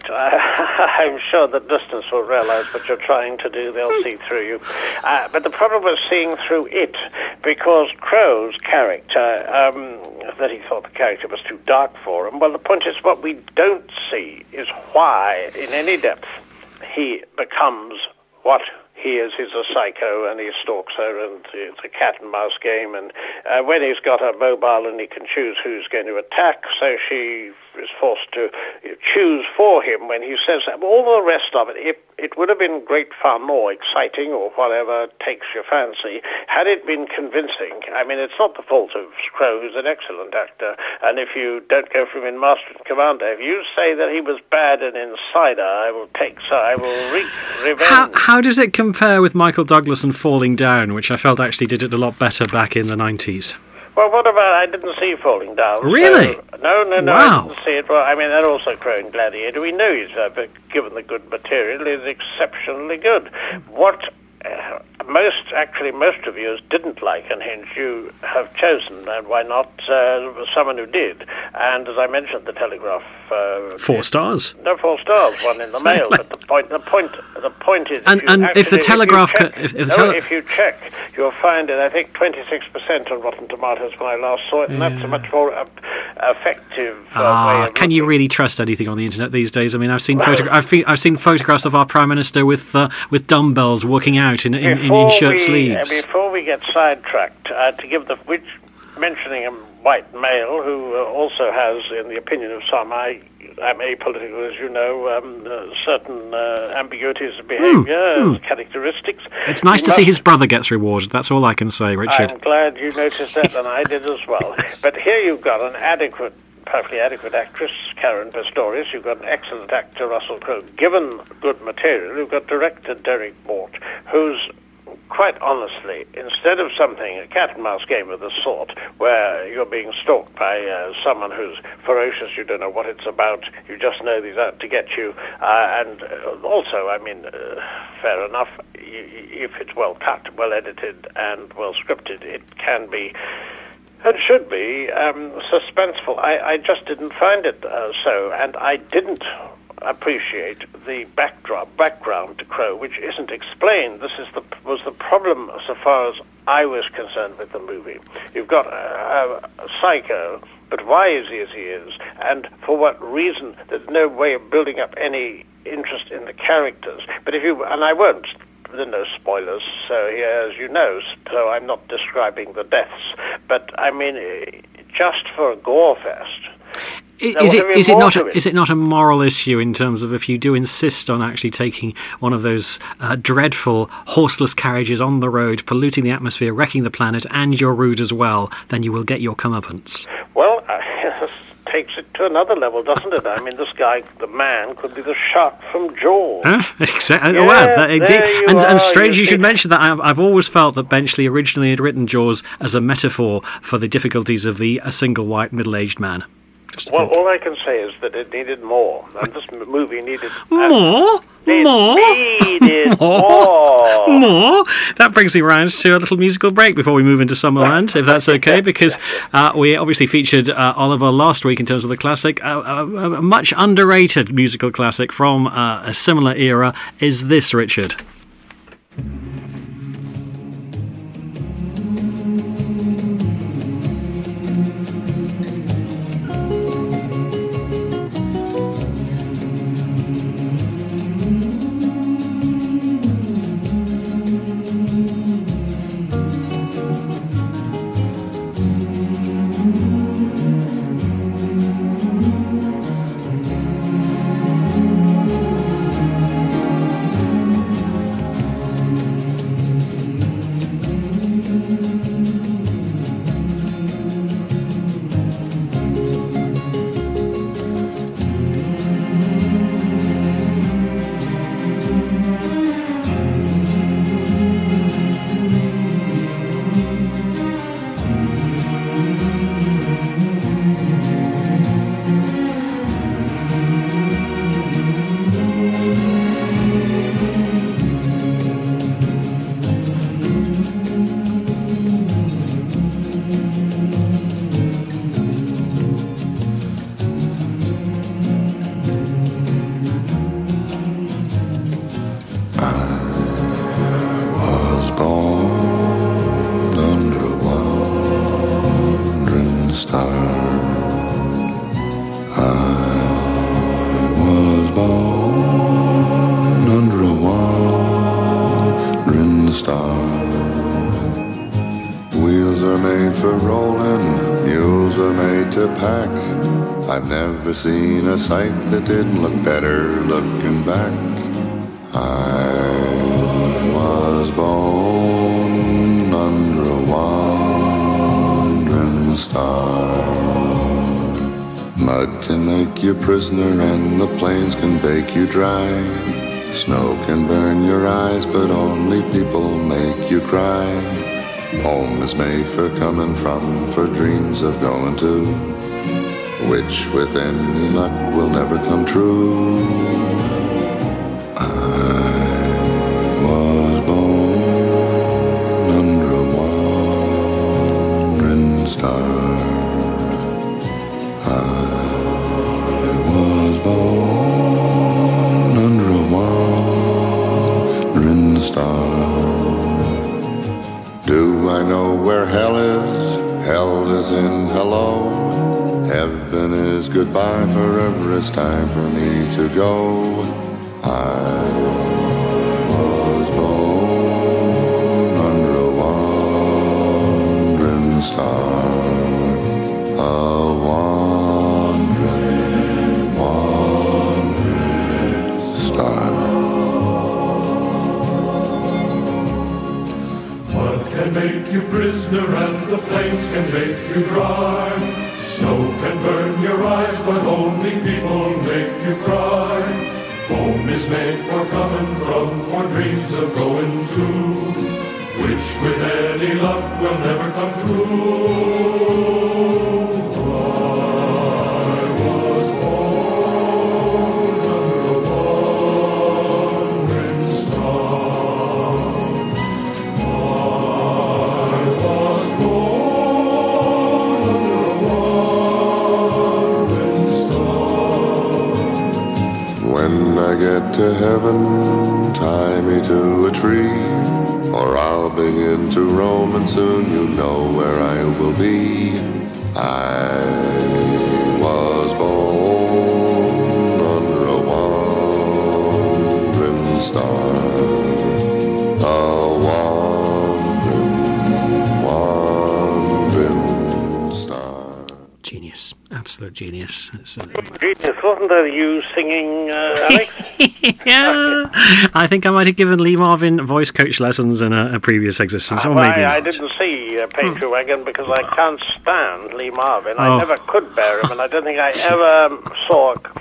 I, I'm sure that distance will realize what you're trying to do. They'll see through you. Uh, but the problem was seeing through it, because Crowe's character, um, that he thought the character was too dark for him. Well, the point is, what we don't see is why, in any depth, he becomes what he is. He's a psycho, and he stalks her, and it's a cat and mouse game. And uh, when he's got her mobile and he can choose who's going to attack, so she is forced to choose for him when he says that. All the rest of it, it, it would have been great fun or exciting or whatever takes your fancy, had it been convincing. I mean, it's not the fault of Crowe, who's an excellent actor, and if you don't go for him in Master and Commander, if you say that he was bad and Insider, I will take, so I will wreak revenge. How, how does it compare with Michael Douglas and Falling Down, which I felt actually did it a lot better back in the nineties? Well, what about, I didn't see Falling Down. Really? So, no, no, no, wow. I didn't see it. Well, I mean, that also Crowe in Gladiator. We know he's, uh, given the good material, is exceptionally good. What uh, most, actually most reviewers didn't like Unhinged, you have chosen, and why not uh, someone who did? And as I mentioned, The Telegraph... Uh, four stars? No, four stars, one in the mail. But the point, the point, the point is... And, if, you and actually, if The Telegraph... If you check, if, if, no, tele- if you check, you'll find it, I think, twenty-six percent on Rotten Tomatoes when I last saw it, and yeah. that's a much more uh, effective uh, ah, way of can looking. you really trust anything on the internet these days? I mean, I've seen Well, photo- I've, fe- I've seen photographs of our Prime Minister with uh, with dumbbells walking out in in, in, in shirt we, sleeves. Uh, before we get sidetracked, uh, to give the which mentioning a white male who uh, also has, in the opinion of some, I am apolitical, as you know, um, uh, certain uh, ambiguities of behaviour, mm, mm. characteristics. It's nice you to must, see his brother gets rewarded. That's all I can say, Richard. I'm glad you noticed that, and I did as well. But here you've got an adequate, perfectly adequate actress, Karen Pistorius. You've got an excellent actor, Russell Crowe. Given good material, you've got director Derek Bort, who's, quite honestly, instead of something, a cat and mouse game of the sort, where you're being stalked by uh, someone who's ferocious, you don't know what it's about, you just know he's out to get you, uh, and uh, also, I mean, uh, fair enough, y- if it's well cut, well edited, and well scripted, it can be, and should be, um, suspenseful. I, I just didn't find it uh, so, and I didn't appreciate the backdrop, background to Crowe, which isn't explained. This is the was the problem so far as I was concerned with the movie. You've got a, a, a psycho, but why is he as he is, and for what reason? There's no way of building up any interest in the characters. But if you, and I won't, there are no spoilers, so here, as you know, so I'm not describing the deaths, but I mean, just for a gore fest. Is it, is it not a, is it not a moral issue in terms of if you do insist on actually taking one of those uh, dreadful horseless carriages on the road, polluting the atmosphere, wrecking the planet, and you're rude as well, then you will get your comeuppance? Well, uh, this takes it to another level, doesn't it? I mean, this guy, the man, could be the shark from Jaws. Huh? Exactly. Yeah, well, that, indeed. there you And, are, and strange you you should see. mention that. I've, I've always felt that Benchley originally had written Jaws as a metaphor for the difficulties of the a single white middle-aged man. Just a Well, thought. all I can say is that it needed more. And this m- movie needed... More? It More? needed More? more. More? That brings me round to a little musical break before we move into Summerland, if that's okay, because uh, we obviously featured uh, Oliver last week in terms of the classic. Uh, a, a much underrated musical classic from uh, a similar era is this, Richard. I've never seen a sight that didn't look better looking back. I was born under a wandering star. Mud can make you prisoner and the plains can bake you dry. Snow can burn your eyes but only people make you cry. Home is made for coming from, for dreams of going to, which with any luck will never come true. I was born under a wandering star. I was born under a wandering star. Do I know where hell is? Hell is in hello. Heaven is goodbye, forever it's time for me to go. I was born under a wandering star. A wandering, wandering star. Mud can make you prisoner and the plains can make you dry. Snow can burn your eyes, but only people make you cry. Home is made for coming from, for dreams of going to, which with any luck will never come true. I was born under a wandering star. I was born under a wandering star. When I get to heaven, tie me to a tree, or I'll begin to roam and soon you know where I will be. I was born under a wandering star. A wandering, wandering star. Genius. Absolute genius. It's, uh, Genius, wasn't that you singing, uh, Alex? yeah. I think I might have given Lee Marvin voice coach lessons in a, a previous existence, or Uh, maybe I, I not. didn't see uh, Patriot Wagon because I can't stand Lee Marvin. Oh. I never could bear him, and I don't think I ever um, saw a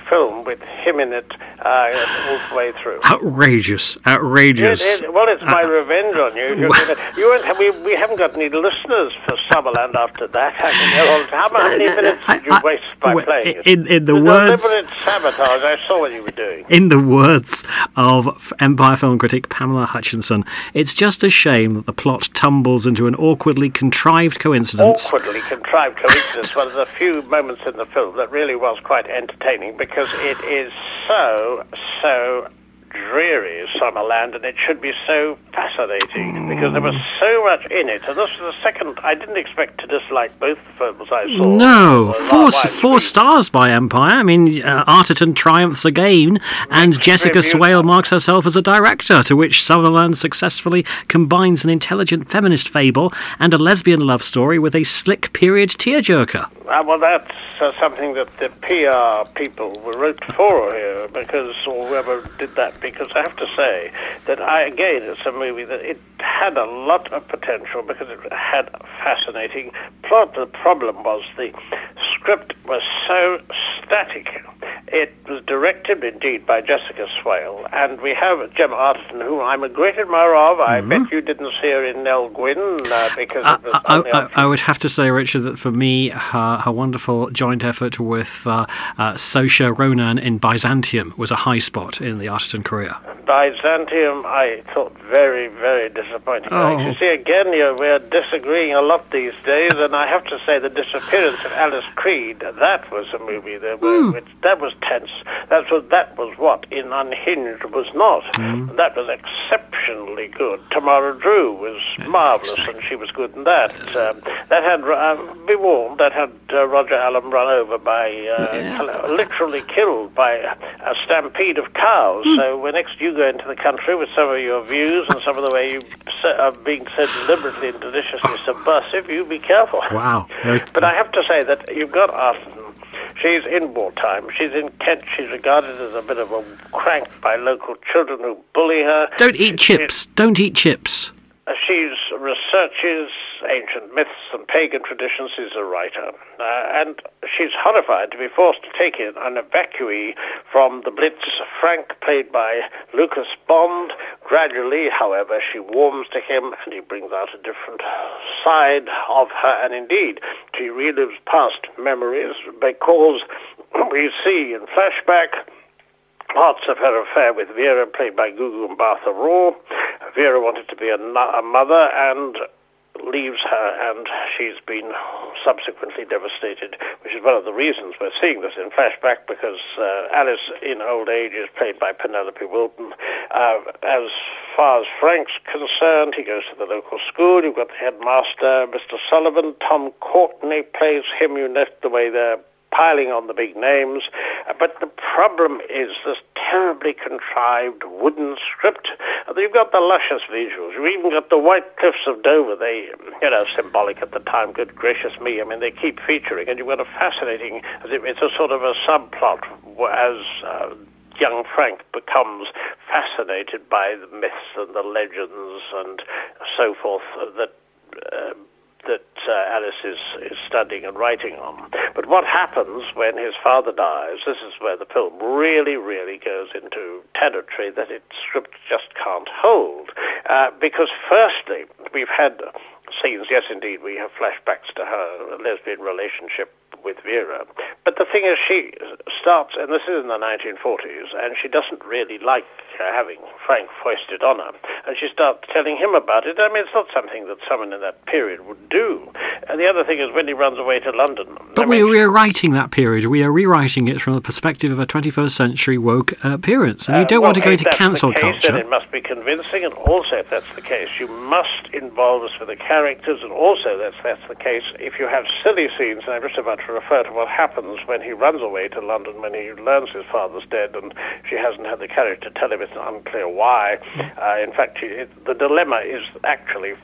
film with him in it uh, all the way through. Outrageous, outrageous. It, it, well, it's my Uh, revenge on you. You, you won't, we, we haven't got any listeners for Summerland after that. How many minutes did you I- I- waste by well, playing it? in- in the The words- deliberate sabotage. I saw what you were doing. In the words of Empire film critic Pamela Hutchinson, it's just a shame that the plot tumbles into an awkwardly contrived coincidence. Awkwardly contrived coincidence. One of the few moments in the film that really was quite entertaining because it is so, so dreary, Summerland, and it should be so fascinating because there was so much in it. And this was the second. I didn't expect to dislike both the films I saw. No, Uh, four, Wide four Screen. stars by Empire. I mean, uh, Arterton triumphs again, and Jessica reviews. Swale marks herself as a director, to which Sutherland successfully combines an intelligent feminist fable and a lesbian love story with a slick period tearjerker. Uh, well, that's uh, something that the P R people wrote for here, because, or whoever did that, because I have to say that, I again, it's a movie that it had a lot of potential because it had a fascinating plot. The problem was the script was so static. It was directed, indeed, by Jessica Swale, and we have Gemma Arterton, who I'm a great admirer of. I bet you didn't see her in Nell Gwyn, uh, because I, it was I, only I, on I would have to say, Richard, that for me, her, her wonderful joint effort with uh, uh, Saoirse Ronan in Byzantium was a high spot in the Arterton career. Byzantium, I thought very, very disappointing. Oh. You see, again, you know, we're disagreeing a lot these days, and I have to say the disappearance of Alice Creed, that was a movie that, Mm. which, that was tense. That's what, that was what in Unhinged was not. Mm. That was exceptionally good. Tamara Drew was marvellous, and she was good in that. Um, that had, uh, Be Warned, that had uh, Roger Allam run over by, uh, Yeah. literally killed by a, a stampede of cows. So when next you go into the country with some of your views and some of the way you se- are being so deliberately and deliciously subversive, you be careful. Wow. But I have to say that you've got Arterton. She's in wartime. She's in Kent. She's regarded as a bit of a crank by local children who bully her. Don't eat chips. Don't eat chips. She researches ancient myths and pagan traditions. She's a writer. Uh, and she's horrified to be forced to take in an evacuee from the Blitz, Frank, played by Lucas Bond. Gradually, however, she warms to him, and he brings out a different side of her. And indeed, she relives past memories because we see in flashback parts of her affair with Vera, played by Gugu Mbatha-Raw. Vera wanted to be a, a mother and leaves her, and she's been subsequently devastated, which is one of the reasons we're seeing this in flashback, because uh, Alice in old age is played by Penelope Wilton. Uh, as far as Frank's concerned, he goes to the local school. You've got the headmaster, Mister Sullivan. Tom Courtney plays him. You note the way they're piling on the big names. Uh, but the problem is this terribly contrived wooden script. Uh, you've got the luscious visuals. You've even got the White Cliffs of Dover. They, you know, symbolic at the time. Good gracious me. I mean, they keep featuring. And you've got a fascinating, it's a sort of a subplot as uh, young Frank becomes fascinated by the myths and the legends and so forth that uh, that uh, Alice is, is studying and writing on. But what happens when his father dies, this is where the film really, really goes into territory that its script just can't hold. Uh, because firstly, we've had scenes, yes indeed, we have flashbacks to her lesbian relationship with Vera. But the thing is, she starts, and this is in the nineteen forties, and she doesn't really like uh, having Frank foisted on her. And she starts telling him about it. I mean, it's not something that someone in that period would do. And the other thing is when he runs away to London. But I we mean, are rewriting that period. We are rewriting it from the perspective of a twenty-first century woke uh, appearance. And you Uh, don't well, want to go if into that's cancel the case, culture. Then it must be convincing, and also, if that's the case, you must involve us with the characters, and also, that's that's the case, if you have silly scenes, and I'm just about to refer to what happens when he runs away to London, when he learns his father's dead, and she hasn't had the courage to tell him. It's unclear why. Uh, in fact, he, it, the dilemma is actually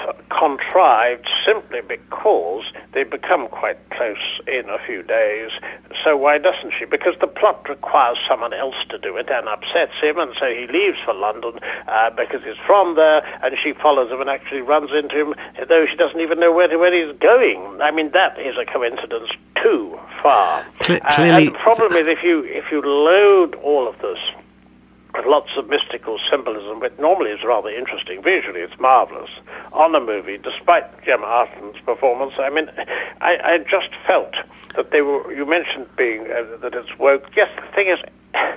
contrived simply because they become quite close in a few days. So why doesn't she? Because the plot requires someone else to do it and upsets him, and so he leaves for London uh, because he's from there, and she follows him and actually runs into him, though she doesn't even know where, to, where he's going. I mean, that is a coincidence too far. Cle- uh, clearly, and the problem is if you if you load all of this with lots of mystical symbolism, which normally is rather interesting visually, it's marvelous, on a movie, despite Gemma Arterton's performance. I mean, I, I just felt that they were, you mentioned being, uh, that it's woke. Yes, the thing is,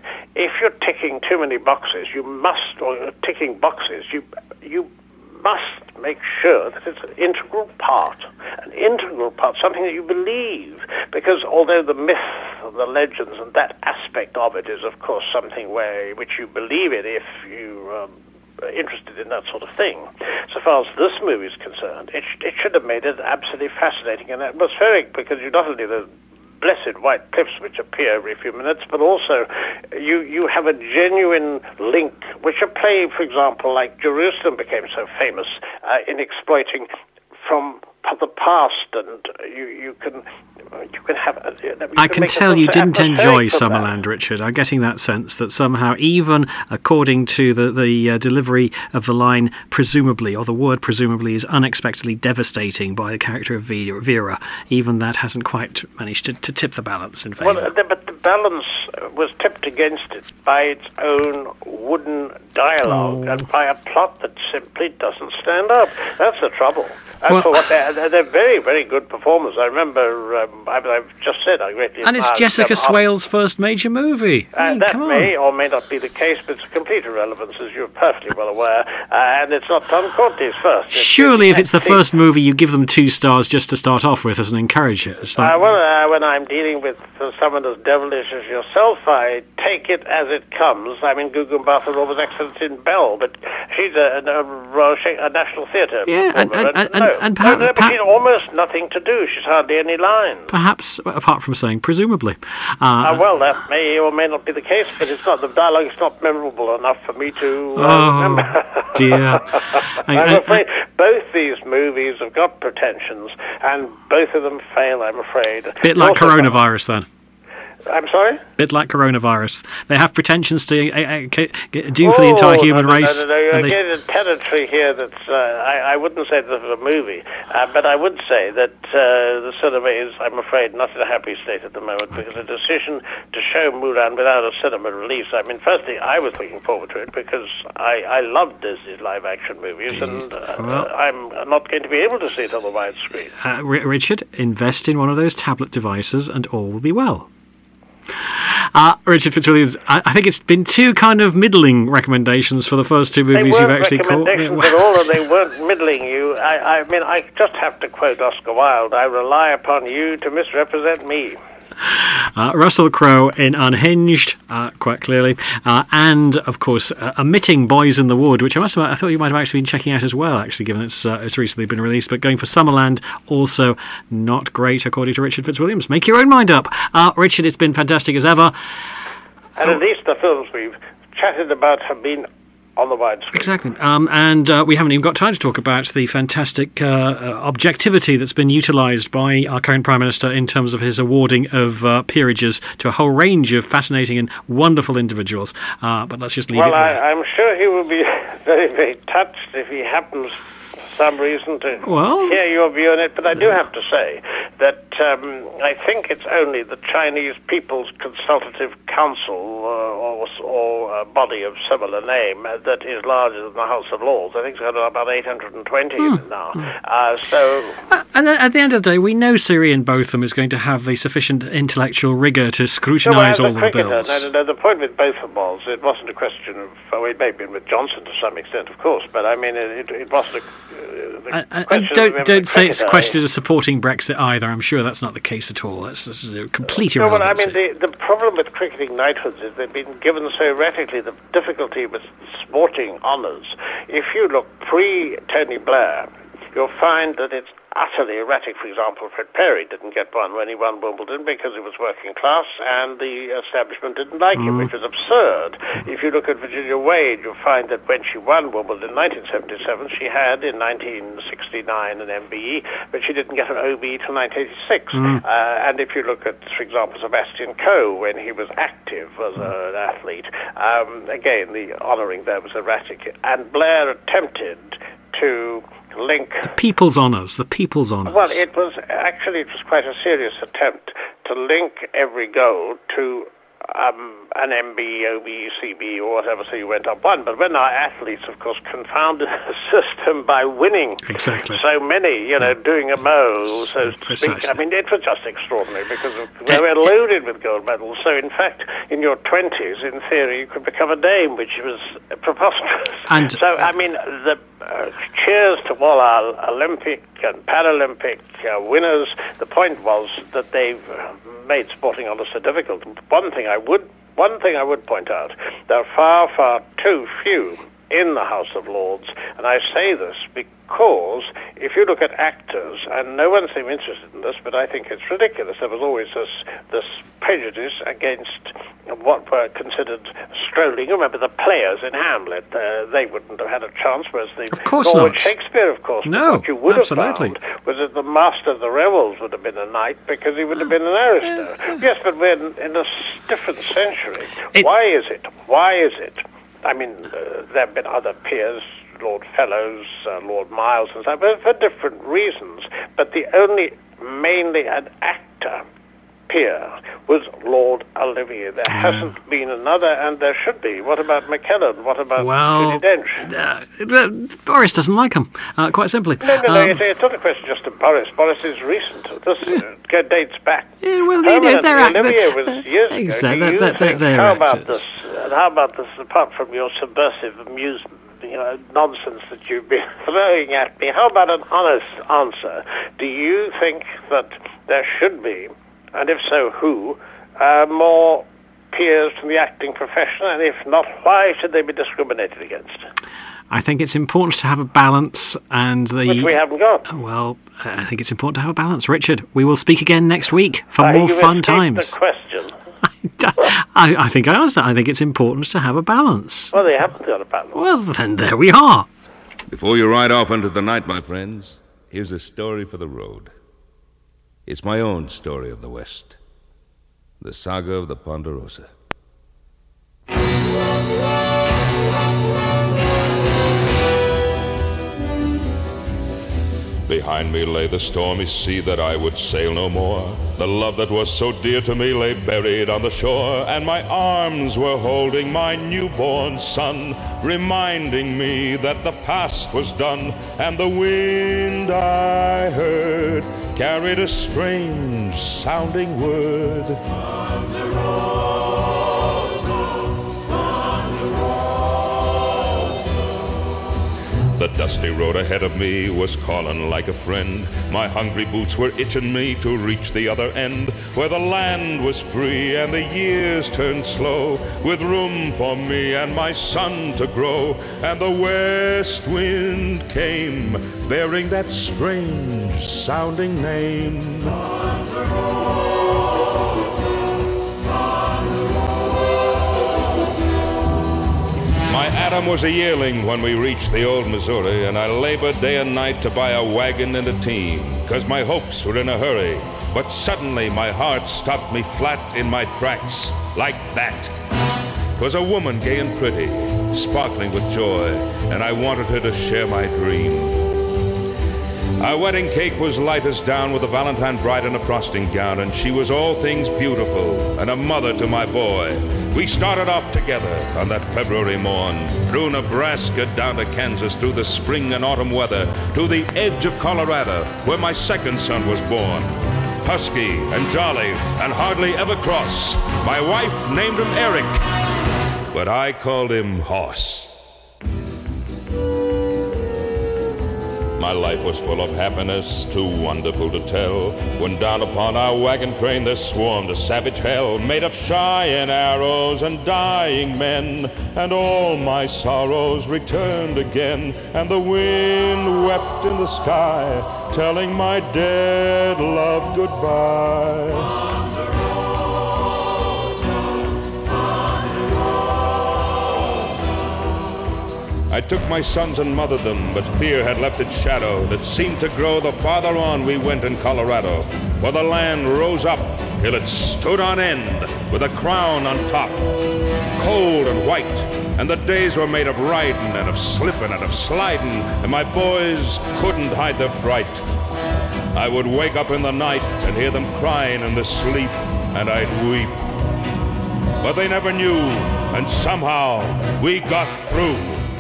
if you're ticking too many boxes, you must, or you're ticking boxes, you you must make sure that it's an integral part, an integral part, something that you believe. Because although the myth, the legends, and that aspect of it is, of course, something where which you believe in if you um, are interested in that sort of thing, so far as this movie is concerned, it, sh- it should have made it absolutely fascinating and atmospheric, because you not only the blessed white cliffs which appear every few minutes, but also you, you have a genuine link, which a play, for example, like Jerusalem became so famous uh, in exploiting from the past, and you, you can you can have. A, you I can can make tell a you sort of didn't enjoy atmospheric from that. Summerland, Richard. I'm getting that sense that somehow, even according to the, the uh, delivery of the line presumably, or the word presumably, is unexpectedly devastating by the character of Vera, Vera even that hasn't quite managed to, to tip the balance in favour. Well, the, but the balance was tipped against it by its own wooden dialogue Oh. and by a plot that simply doesn't stand up. That's the trouble. And Well- for what they're, they're they're very, very good performers. I remember, um, I, I've just said I greatly And it's admire Jessica Gemma Arterton. Swale's first major movie. I Uh, mean, that come on. may or may not be the case, but it's a complete irrelevance, as you're perfectly well aware. Uh, and it's not Tom Courtney's first. It's Surely, if it's the actually- first movie, you give them two stars just to start off with as an encourager. It's like, Uh, well, uh, when I'm dealing with uh, someone as devilish as yourself, I take it as it comes. I mean, Gugu Mbatha was excellent in Belle, but she's a, a, Royal Shake- a National Theatre Yeah, and- performer, and- and- no. and No, perhaps- no, but perhaps- she's almost nothing to do. She's hardly any lines. perhaps, apart from saying presumably. Uh, Uh, well, that may or may not be the case, but it's not the dialogue is not memorable enough for me to uh, Oh, remember. dear. I'm I- I- afraid both these movies have got pretensions, and both of them fail, I'm afraid. Bit like Also- coronavirus, then. I'm sorry? Bit like coronavirus. They have pretensions to uh, uh, c- g- do for the entire Oh, human no, no, race. No, no, no, you're and they- getting territory here that's, uh, I, I wouldn't say this is a movie, uh, but I would say that uh, the cinema is, I'm afraid, not in a happy state at the moment, because the decision to show Mulan without a cinema release, I mean, firstly, I was looking forward to it because I, I love Disney's live-action movies, and uh, Well- I'm not going to be able to see it on the widescreen. Uh, R- Richard, invest in one of those tablet devices and all will be well. Uh, Richard Fitzwilliams, I, I think it's been two kind of middling recommendations for the first two They movies you've weren't actually caught. recommendations at all, and they weren't middling you. I, I mean, I just have to quote Oscar Wilde. I rely upon you to misrepresent me. Uh, Russell Crowe in Unhinged, uh, quite clearly, uh, and of course, uh, omitting Boys in the Wood, which I must have, I thought you might have actually been checking out as well, actually, given it's uh, it's recently been released. But going for Summerland, also not great, according to Richard Fitzwilliams. Make your own mind up, uh, Richard. It's been fantastic as ever. And at least the films we've chatted about have been on the widescreen. Exactly. Um, and uh, we haven't even got time to talk about the fantastic uh, uh, objectivity that's been utilised by our current Prime Minister in terms of his awarding of uh, peerages to a whole range of fascinating and wonderful individuals. Uh, but let's just leave Well, it there. I, I'm sure he will be very, very touched if he happens for some reason to Well- hear your view on it. But I do have to say that um, I think it's only the Chinese People's Consultative Council uh, or, or a body of similar name uh, that is larger than the House of Lords. I think it's got about eight hundred twenty Hmm. now. Uh, so... Uh, and then at the end of the day, we know Syrian Botham is going to have the sufficient intellectual rigour to No, scrutinise well, all as of a the cricketer, bills. no, no, no, the point with Botham was it wasn't a question of, well, it may have been with Johnson to some extent, of course, but I mean, it, it, it wasn't a... Uh, the And, and- question and of don't him as don't a say it's a cricketer. question of supporting Brexit either. I'm sure that's not the case at all. That's, that's a complete No, well, I irrelevancy. mean, the, the problem with cricketing knighthoods is they've been given so erratically. The difficulty with sporting honours, if you look pre-Tony Blair, you'll find that it's utterly erratic. For example, Fred Perry didn't get one when he won Wimbledon because he was working class and the establishment didn't like him, Mm. which was absurd. If you look at Virginia Wade, you'll find that when she won Wimbledon in nineteen seventy-seven, she had in nineteen sixty-nine an M B E, but she didn't get an O B E till nineteen eighty-six. Mm. Uh, and if you look at, for example, Sebastian Coe, when he was active as a, an athlete, um, again, the honouring there was erratic. And Blair attempted to link... The People's Honours, the People's Honours. Well, it was, actually, it was quite a serious attempt to link every goal to um, an M B E, O B E, C B E, or whatever, so you went up one. But when our athletes, of course, confounded the system by winning Exactly. so many, you know, doing a mo, so to speak. Precisely. I mean, it was just extraordinary because of, they were loaded with gold medals. So, in fact, in your twenties, in theory, you could become a dame, which was preposterous. And- so, I mean, the uh, cheers to all our Olympic and Paralympic uh, winners. The point was that they've uh, made sporting honours so difficult. One thing I would, one thing I would point out: there are far, far too few in the House of Lords, and I say this because if you look at actors, and no one seems interested in this, but I think it's ridiculous. There was always this this prejudice against what were considered strolling. Remember the players in Hamlet; uh, they wouldn't have had a chance, whereas the Of course nor would not. Shakespeare, of course. No, what you would absolutely. have found was that the master of the revels would have been a knight because he would have been an aristo. Yes, but we're in, in a s- different century. It- Why is it? Why is it? I mean, uh, there have been other peers, Lord Fellows, uh, Lord Miles, and so on, but for different reasons. But the only mainly an actor peer was Lord Olivier. There hasn't been another, and there should be. What about McKellen? What about Well, Judi Dench? uh, uh, Boris doesn't like them, uh, quite simply. No, no, no. Um, It's, it's not a question just of Boris. Boris is recent. This uh, dates back. Yeah, well, they- permanently. they're act- Olivier they're- was years exactly, ago. Do you they're- they're- think- they're how about actors. this? And how about this? Apart from your subversive amusement, you know, nonsense that you've been throwing at me, how about an honest answer? Do you think that there should be, and if so, who, uh, more peers from the acting profession? And if not, why should they be discriminated against? I think it's important to have a balance, and the Which we haven't got. well, I think it's important to have a balance. Richard, we will speak again next week for Uh, more you fun escaped times. the question. I, I think I answered. I think it's important to have a balance. Well, they haven't got a balance. Well, then there we are. Before you ride off into the night, my friends, here's a story for the road. It's my own story of the West. The saga of the Ponderosa. Behind me lay the stormy sea that I would sail no more. The love that was so dear to me lay buried on the shore, and my arms were holding my newborn son, reminding me that the past was done, and the wind I heard carried a strange sounding word. The dusty road ahead of me was calling like a friend. My hungry boots were itching me to reach the other end, where the land was free and the years turned slow, with room for me and my son to grow. And the west wind came, bearing that strange sounding name. My Adam was a yearling when we reached the old Missouri, and I labored day and night to buy a wagon and a team, 'cause my hopes were in a hurry. But suddenly my heart stopped me flat in my tracks, like that. 'Twas a woman gay and pretty, sparkling with joy, and I wanted her to share my dream. Our wedding cake was light as down, with a Valentine bride in a frosting gown, and she was all things beautiful and a mother to my boy. We started off together on that February morn, through Nebraska down to Kansas, through the spring and autumn weather, to the edge of Colorado, where my second son was born. Husky and jolly and hardly ever cross, my wife named him Eric, but I called him Hoss. my life was full of happiness, too wonderful to tell. When down upon our wagon train there swarmed a savage hell, made of Cheyenne arrows and dying men. And all my sorrows returned again, and the wind wept in the sky, telling my dead love goodbye. I took my sons and mothered them, but fear had left its shadow that seemed to grow the farther on we went in Colorado. For the land rose up till it stood on end with a crown on top, cold and white, and the days were made of riding and of slipping and of sliding, and my boys couldn't hide their fright. I would wake up in the night and hear them crying in the sleep, and I'd weep. But they never knew, and somehow we got through.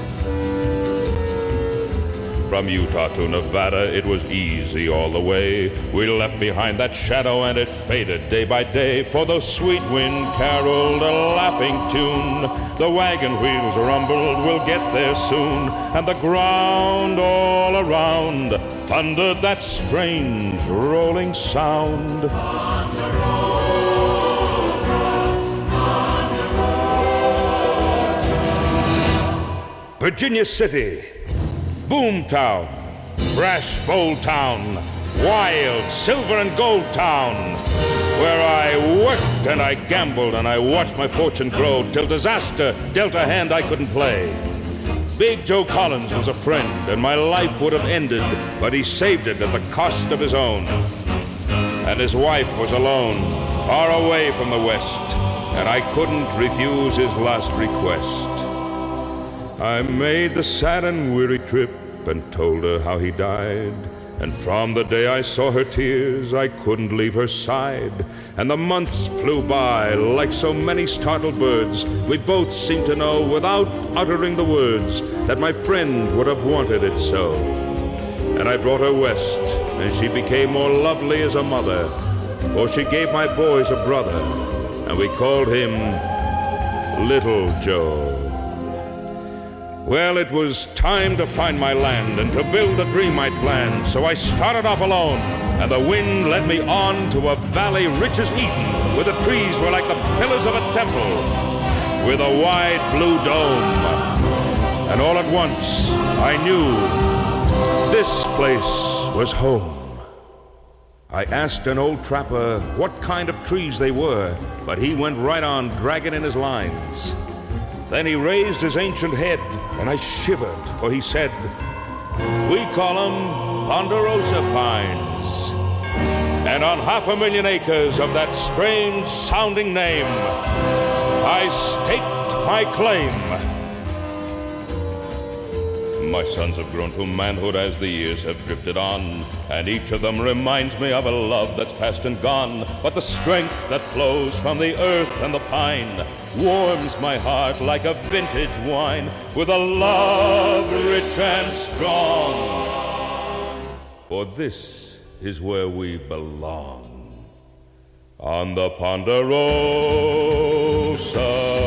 From Utah to Nevada, it was easy all the way. We left behind that shadow and it faded day by day. For the sweet wind caroled a laughing tune. The wagon wheels rumbled, we'll get there soon. And the ground all around thundered that strange rolling sound. Virginia City, Boomtown, Brash Bowl Town, wild silver and gold town, where I worked and I gambled and I watched my fortune grow till disaster dealt a hand I couldn't play. Big Joe Collins was a friend and my life would have ended, but he saved it at the cost of his own. And his wife was alone, far away from the West, and I couldn't refuse his last request. I made the sad and weary trip and told her how he died. And from the day I saw her tears, I couldn't leave her side. And the months flew by like so many startled birds. We both seemed to know, without uttering the words, that my friend would have wanted it so. And I brought her west, and she became more lovely as a mother. For she gave my boys a brother, and we called him Little Joe. Well, it was time to find my land and to build the dream I'd planned. So I started off alone, and the wind led me on to a valley rich as Eden, where the trees were like the pillars of a temple, with a wide blue dome. And all at once, I knew this place was home. I asked an old trapper what kind of trees they were, but he went right on dragging in his lines. Then he raised his ancient head, and I shivered, for he said, "We call them Ponderosa pines." And on half a million acres of that strange-sounding name, I staked my claim. My sons have grown to manhood as the years have drifted on, and each of them reminds me of a love that's past and gone. But the strength that flows from the earth and the pine warms my heart like a vintage wine, with a love rich and strong. For this is where we belong, on the Ponderosa.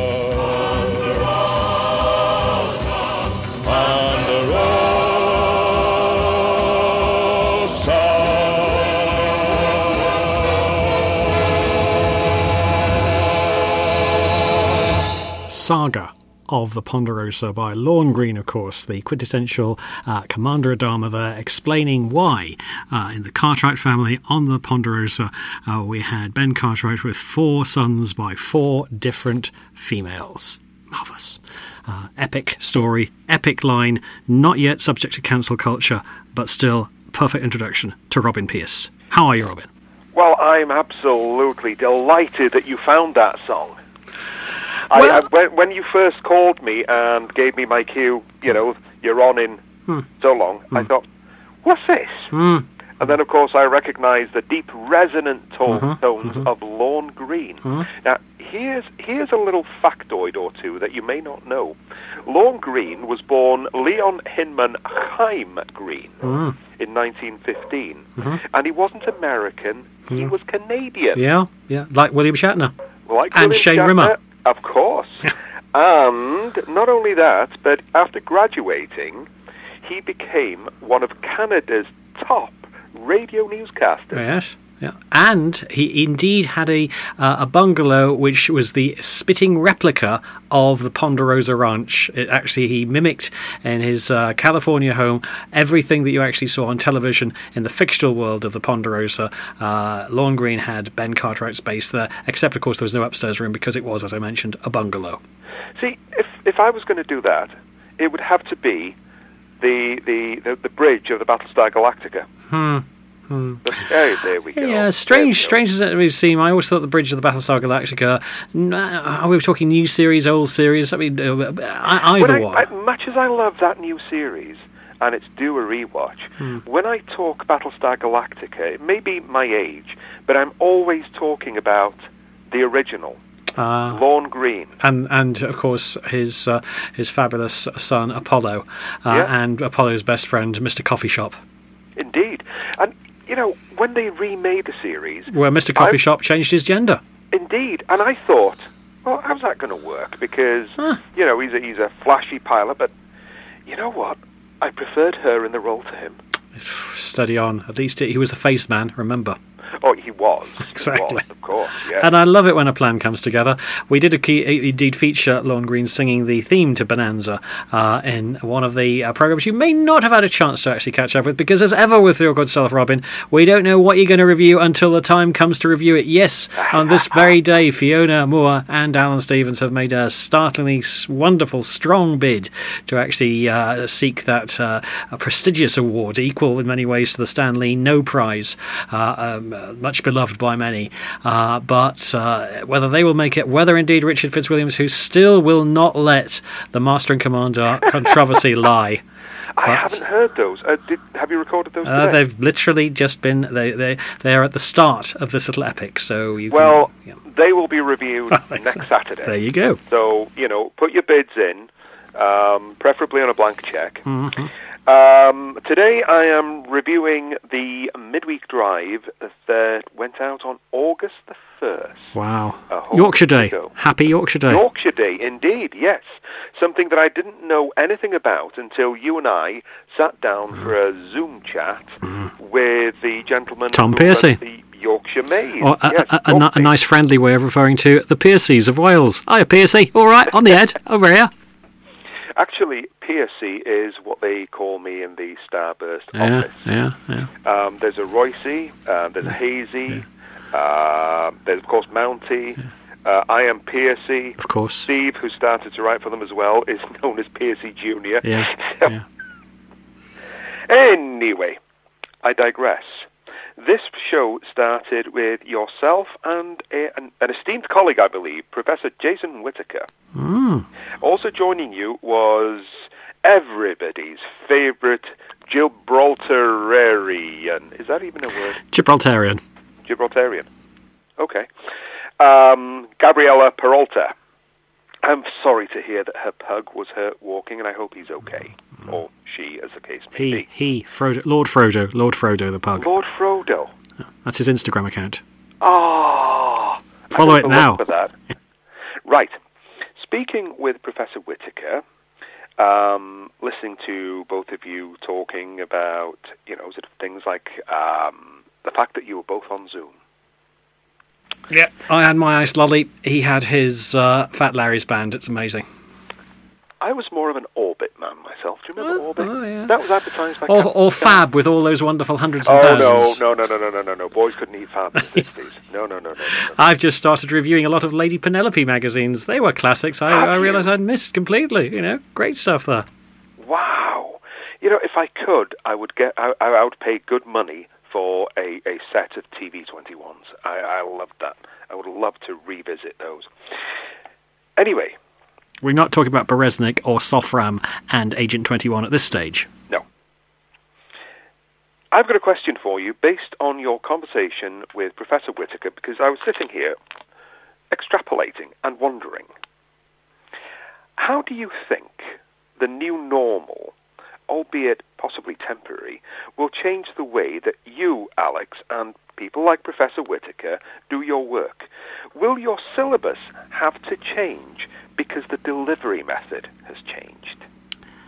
Saga of the Ponderosa by Lorne Greene, of course, the quintessential uh, Commander Adama there, explaining why uh, in the Cartwright family on the Ponderosa uh, we had Ben Cartwright with four sons by four different females. Marvellous. Uh, epic story, epic line, not yet subject to cancel culture, but still perfect introduction to Robin Pierce. How are you, Robin? Well, I'm absolutely delighted that you found that song. Well, I, I, when, when you first called me and gave me my cue, you know, you're on in hmm. so long, hmm. I thought, what's this? Hmm. And then, of course, I recognised the deep, resonant tone, Mm-hmm. tones Mm-hmm. of Lorne Greene. Mm-hmm. Now, here's here's a little factoid or two that you may not know. Lorne Greene was born Leon Hinman Chaim Greene Mm. in nineteen fifteen. Mm-hmm. And he wasn't American, he Mm. was Canadian. Yeah, yeah, like William Shatner. Like and William Shane Shatner, Rimmer. Of course. And not only that, but after graduating, he became one of Canada's top radio newscasters. Yes. Yeah. And he indeed had a uh, a bungalow which was the spitting replica of the Ponderosa Ranch. It actually, he mimicked in his uh, California home everything that you actually saw on television in the fictional world of the Ponderosa. Uh, Lorne Greene had Ben Cartwright's base there, except of course there was no upstairs room because it was, as I mentioned, a bungalow. See, if if I was going to do that, it would have to be the the, the, the bridge of the Battlestar Galactica. Hmm. Hmm. But, hey, there we go. Yeah, strange, strange as it may seem. I always thought the Bridge of the Battlestar Galactica. Are we talking new series, old series? I mean, uh, either I, one. I, much as I love that new series, and it's due a rewatch, Hmm. when I talk Battlestar Galactica, it may be my age, but I'm always talking about the original. Uh, Lorne Greene. And, and of course, his uh, his fabulous son, Apollo, uh, Yeah. and Apollo's best friend, Mister Coffee Shop. Indeed. And, you know, when they remade the series... Where Mister Coffee I- Shop changed his gender. Indeed. And I thought, well, how's that going to work? Because, you know, he's a, he's a flashy pilot, but you know what? I preferred her in the role to him. Steady on. At least he was the face man, remember. Oh, he was. Exactly. He was, of course, yeah. And I love it when a plan comes together. We did a key, indeed feature Lorne Greene singing the theme to Bonanza uh, in one of the uh, programs you may not have had a chance to actually catch up with, because as ever with your good self, Robin, we don't know what you're going to review until the time comes to review it. Yes, on this very day, Fiona Moore and Alan Stevens have made a startlingly s- wonderful, strong bid to actually uh, seek that uh, a prestigious award, equal in many ways to the Stan Lee No Prize, uh, um, uh, much beloved by many. Uh, but uh, whether they will make it, whether indeed Richard Fitzwilliams, who still will not let the Master and Commander controversy lie. I But, haven't heard those. Uh, did, have you recorded those uh, today? they've literally just been, they, they, they are at the start of this little epic, so you Well, can... they will be reviewed next Saturday. There you go. So, you know, put your bids in, um, preferably on a blank check. Mhm. Um, today I am reviewing the midweek drive that went out on August the first. Wow. A whole Yorkshire week Day. ago. Happy Yorkshire Day. Yorkshire Day, indeed, yes. Something that I didn't know anything about until you and I sat down for a Zoom chat with the gentleman Tom who Piercy. runs the Yorkshire Maze. Or a, yes, a, a, a, a nice friendly way of referring to the Piercys of Wales. Hiya, Piercy. All right, on the head. Over here. Actually, Piercy is what they call me in the Starburst Yeah, office. yeah, yeah. Um, there's a Roycey, uh, there's a Hazy, uh, there's of course Mounty, uh, I am Piercy. Of course. Steve, who started to write for them as well, is known as Piercy Junior Yeah, So- yeah. Anyway, I digress. This show started with yourself and a, an, an esteemed colleague, I believe, Professor Jason Whittaker. Mm. Also joining you was everybody's favourite Gibraltarian. Is that even a word? Gibraltarian. Gibraltarian. Okay. Um, Gabriella Peralta. I'm sorry to hear that her pug was hurt walking, and I hope he's okay. Or she, as the case may He, be. he, Frodo, Lord Frodo, Lord Frodo the pug. Lord Frodo. That's his Instagram account. Ah, Follow I it don't now. look For that. Right. Speaking with Professor Whittaker, um, listening to both of you talking about, you know, sort of things like um, the fact that you were both on Zoom. Yeah, I had my ice lolly. He had his uh, Fat Larry's band. It's amazing. I was more of an Orbit man myself. Do you remember Orbit? oh, yeah. That was advertised by... Or, Cap- or Fab with all those wonderful hundreds and Oh, thousands. no, no, no, no, no, no, no. Boys couldn't eat Fab in the sixties. No, no, no, no, no. no. I've just started reviewing a lot of Lady Penelope magazines. They were classics. I, Have I you? realised I'd missed completely. You know, great stuff there. Wow. You know, if I could, I would get. I, I would pay good money for a, a set of T V twenty-ones. I, I loved that. I would love to revisit those. Anyway, We're not talking about Bereznik or Sofram and Agent twenty-one at this stage. no. I've got a question for you based on your conversation with Professor Whittaker, because I was sitting here extrapolating and wondering, how do you think the new normal, albeit possibly temporary, will change the way that you, Alex, and people like Professor Whittaker do your work? Will your syllabus have to change because the delivery method has changed?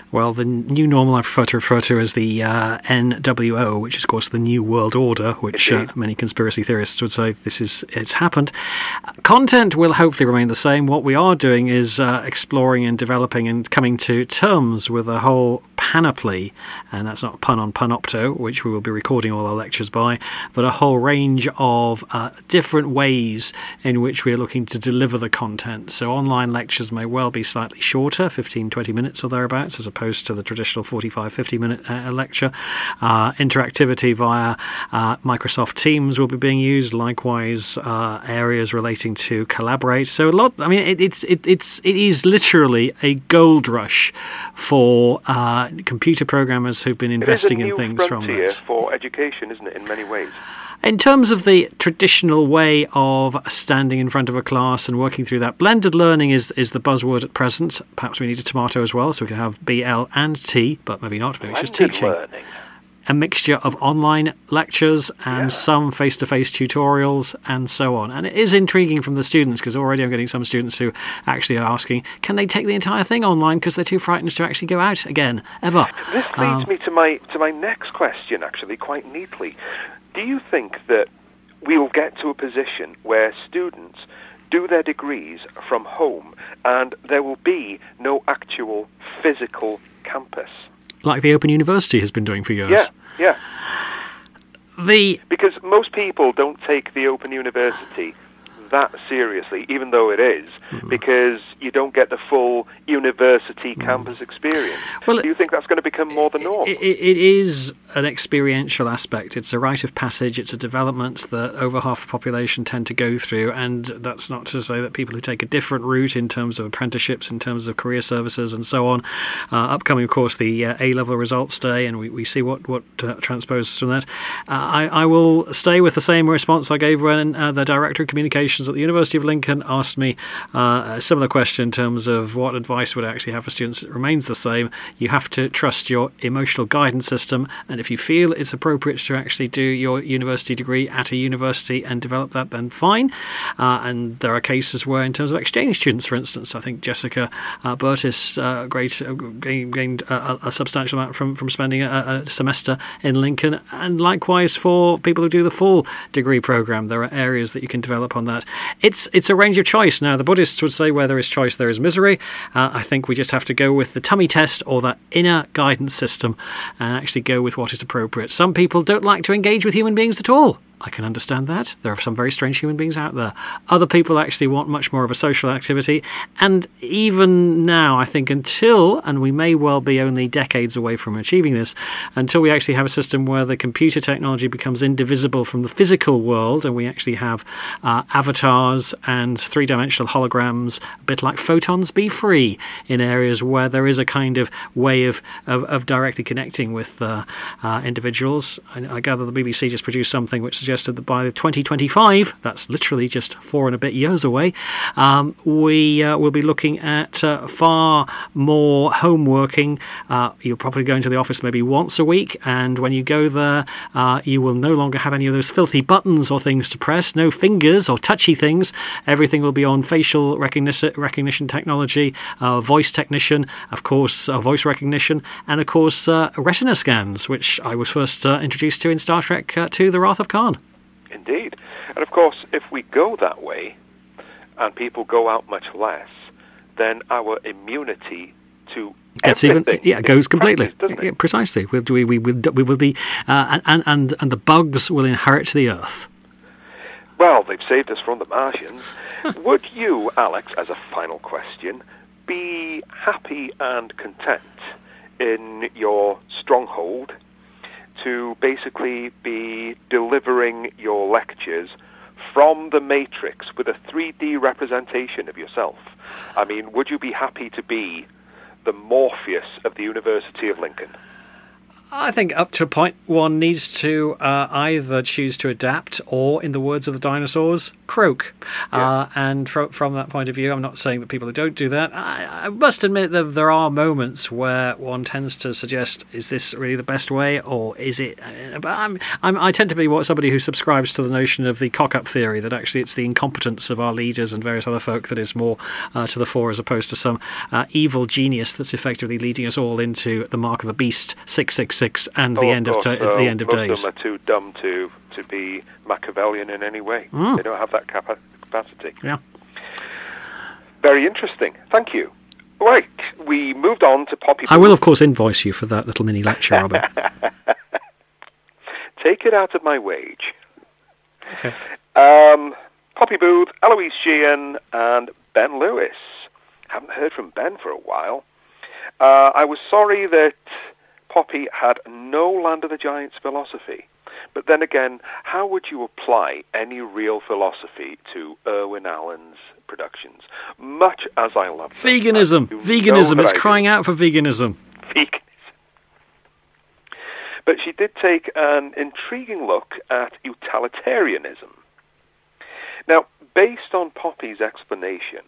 Well, the new normal I prefer to refer to as the uh, N W O, which is, of course, the New World Order, which uh, many conspiracy theorists would say this is it's happened. Content will hopefully remain the same. What we are doing is uh, exploring and developing and coming to terms with a whole panoply, and that's not pun on Punopto, which we will be recording all our lectures by, but a whole range of uh, different ways in which we are looking to deliver the content. So online lectures may well be slightly shorter, fifteen, twenty minutes or thereabouts, as opposed to the traditional forty-five, fifty minute uh, lecture. Uh, interactivity via uh, Microsoft Teams will be being used, likewise uh, areas relating to Collaborate. So a lot, I mean, it, it's, it, it's, it is literally a gold rush for uh, computer programmers who've been investing in things from that. It is a new frontier for education, isn't it, in many ways? In terms of the traditional way of standing in front of a class and working through that, blended learning is is the buzzword at present. Perhaps we need a tomato as well, so we can have B, L and T, but maybe not, maybe it's just teaching. Learning. A mixture of online lectures and yeah. some face-to-face tutorials and so on. And it is intriguing from the students, because already I'm getting some students who actually are asking, can they take the entire thing online because they're too frightened to actually go out again, ever? This leads um, me to my to my next question, actually, quite neatly. Do you think that we'll get to a position where students do their degrees from home and there will be no actual physical campus? Like the Open University has been doing for years. Yeah, yeah. The Because most people don't take the Open University that seriously, even though it is, mm. because you don't get the full university mm. campus experience. Well, do you think that's going to become more the norm? It, it, it is an experiential aspect. It's a rite of passage. It's a development that over half the population tend to go through, and that's not to say that people who take a different route in terms of apprenticeships, in terms of career services and so on. Uh, upcoming, of course, the uh, A-level results day, and we, we see what, what uh, transposes from that. Uh, I, I will stay with the same response I gave when uh, the Director of Communications at the University of Lincoln asked me uh, a similar question in terms of what advice would I actually have for students. It remains the same. You have to trust your emotional guidance system, and if you feel it's appropriate to actually do your university degree at a university and develop that, then fine. Uh, and there are cases where, in terms of exchange students, for instance, I think Jessica uh, Burtis uh, great, uh, gained, gained a, a substantial amount from, from spending a, a semester in Lincoln, and likewise for people who do the full degree program, there are areas that you can develop on that. It's it's a range of choice. Now, the Buddhists would say where there is choice, there is misery. Uh, I think we just have to go with the tummy test or that inner guidance system and actually go with what is appropriate. Some people don't like to engage with human beings at all. I can understand that. There are some very strange human beings out there. Other people actually want much more of a social activity. And even now, I think until, and we may well be only decades away from achieving this, until we actually have a system where the computer technology becomes indivisible from the physical world, and we actually have uh, avatars and three-dimensional holograms, a bit like photons, be free in areas where there is a kind of way of, of, of directly connecting with uh, uh, individuals. I, I gather the B B C just produced something which suggested that by twenty twenty-five, that's literally just four and a bit years away, um, we uh, will be looking at uh, far more home working. Uh, you'll probably go into the office maybe once a week, and when you go there, uh, you will no longer have any of those filthy buttons or things to press, no fingers or touchy things. Everything will be on facial recognition, recognition technology, uh, voice technician, of course, uh, voice recognition, and of course, uh, retina scans, which I was first uh, introduced to in Star Trek uh, two, The Wrath of Khan. Indeed. And of course, if we go that way, and people go out much less, then our immunity to Gets everything even, yeah, it goes completely. Doesn't it? Yeah, precisely. We'll, we, we, we, we will be, uh, and, and, and the bugs will inherit the Earth. Well, they've saved us from the Martians. Would you, Alex, as a final question, be happy and content in your stronghold to basically be delivering your lectures from the Matrix with a three D representation of yourself? I mean, would you be happy to be the Morpheus of the University of Lincoln? I think up to a point, one needs to uh, either choose to adapt or, in the words of the dinosaurs, croak. Yeah. Uh, and fro- from that point of view, I'm not saying that people who don't do that. I, I must admit that there are moments where one tends to suggest, is this really the best way, or is it... Uh, but I'm, I'm, I tend to be what somebody who subscribes to the notion of the cock-up theory, that actually it's the incompetence of our leaders and various other folk that is more uh, to the fore, as opposed to some uh, evil genius that's effectively leading us all into the mark of the beast, six six six, and the oh, end of, of, course, t- uh, the end of most days. Most of them are too dumb to, to be Machiavellian in any way. Mm. They don't have that capa- capacity. Yeah. Very interesting. Thank you. Right, we moved on to Poppy Booth. I will, of course, invoice you for that little mini lecture, Robert. Take it out of my wage. Okay. Um, Poppy Booth, Eloise Sheehan, and Ben Lewis. Haven't heard from Ben for a while. Uh, I was sorry that Poppy had no Land of the Giants philosophy. But then again, how would you apply any real philosophy to Irwin Allen's productions? Much as I love them, Veganism. Veganism. It's crying out for veganism. Veganism. But she did take an intriguing look at utilitarianism. Now, based on Poppy's explanation,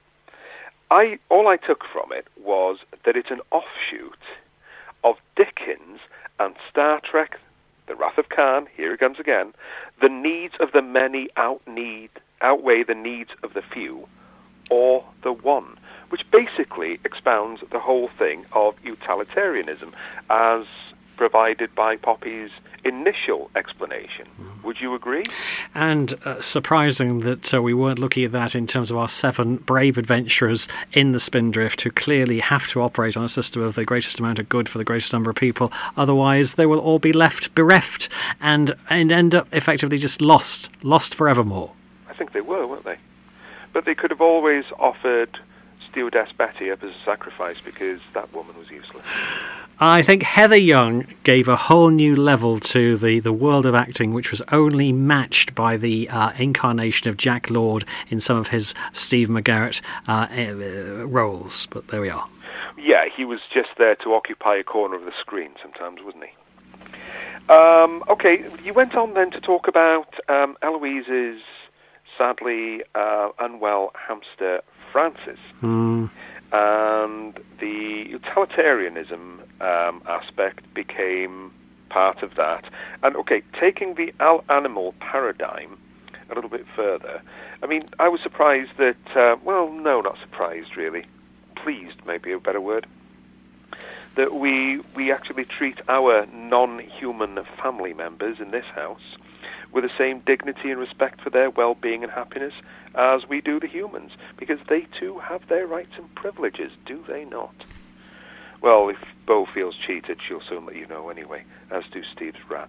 I all I took from it was that it's an offshoot of Dickens and Star Trek, The Wrath of Khan, here it comes again, the needs of the many out need, outweigh the needs of the few, or the one, which basically expounds the whole thing of utilitarianism as provided by Poppy's initial explanation. Would you agree? And uh, surprising that uh, we weren't looking at that in terms of our seven brave adventurers in the Spindrift who clearly have to operate on a system of the greatest amount of good for the greatest number of people. Otherwise, they will all be left bereft and, and end up effectively just lost, lost forevermore. I think they were, weren't they? But they could have always offered Stewardess Betty up as a sacrifice because that woman was useless. I think Heather Young gave a whole new level to the, the world of acting, which was only matched by the uh, incarnation of Jack Lord in some of his Steve McGarrett uh, uh, roles. But there we are. Yeah, he was just there to occupy a corner of the screen sometimes, wasn't he? Um, okay, you went on then to talk about um, Eloise's sadly uh, unwell hamster, Francis. Mm. And the utilitarianism um, aspect became part of that. And, okay, taking the al- animal paradigm a little bit further, I mean, I was surprised that, uh, well, no, not surprised, really. Pleased, maybe a better word, that we, we actually treat our non-human family members in this house with the same dignity and respect for their well-being and happiness as we do the humans, because they too have their rights and privileges, do they not? Well, if Bo feels cheated, she'll soon let you know anyway, as do Steve's rats.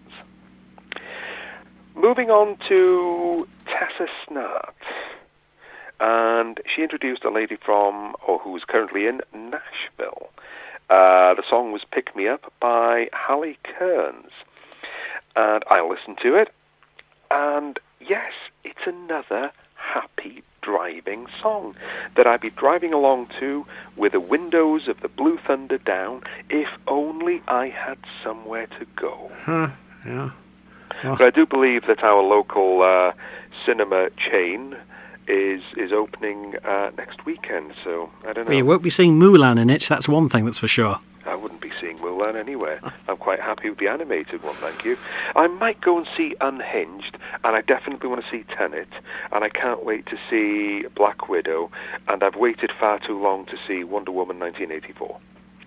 Moving on to Tessa Snart, and she introduced a lady from, or who is currently in Nashville. Uh, the song was Pick Me Up by Hallie Kearns, and I listened to it. And yes, it's another happy driving song that I'd be driving along to with the windows of the Blue Thunder down if only I had somewhere to go. Huh, yeah. Well. But I do believe that our local uh, cinema chain is is opening uh, next weekend, so I don't know. Well, you won't be seeing Mulan in it, that's one thing that's for sure. I wouldn't be seeing Mulan anywhere. I'm quite happy with the animated one, thank you. I might go and see Unhinged, and I definitely want to see Tenet, and I can't wait to see Black Widow, and I've waited far too long to see Wonder Woman nineteen eighty-four.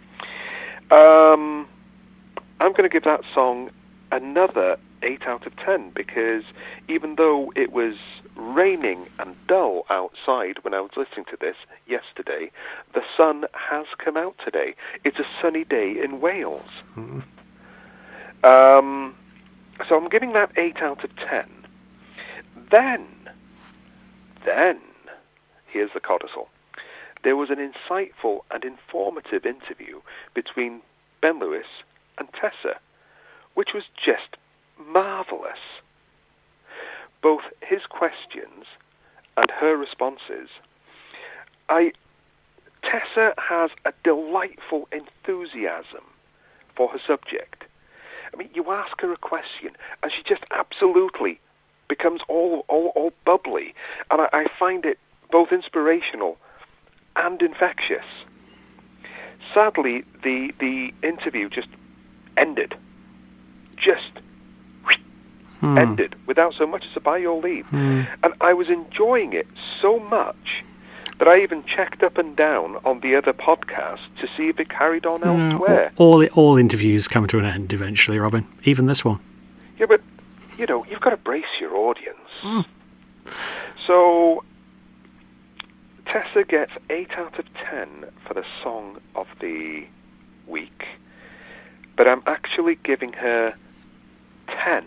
Um, I'm going to give that song another eight out of ten, because even though it was raining and dull outside when I was listening to this yesterday, the sun has come out today. It's a sunny day in Wales. Mm-hmm. Um, so I'm giving that eight out of ten. Then, then, here's the codicil. There was an insightful and informative interview between Ben Lewis and Tessa, which was just marvelous. Both his questions and her responses. I, Tessa has a delightful enthusiasm for her subject, I mean, you ask her a question, and she just absolutely becomes all all, all bubbly, and I, I find it both inspirational and infectious. Sadly, the the interview just ended. Just Hmm. ended without so much as a by your leave. Hmm. And I was enjoying it so much that I even checked up and down on the other podcasts to see if it carried on Yeah, elsewhere. all all interviews come to an end eventually, Robin. Even this one. Yeah, but, you know, you've got to brace your audience. Mm. So, Tessa gets eight out of ten for the song of the week, but I'm actually giving her ten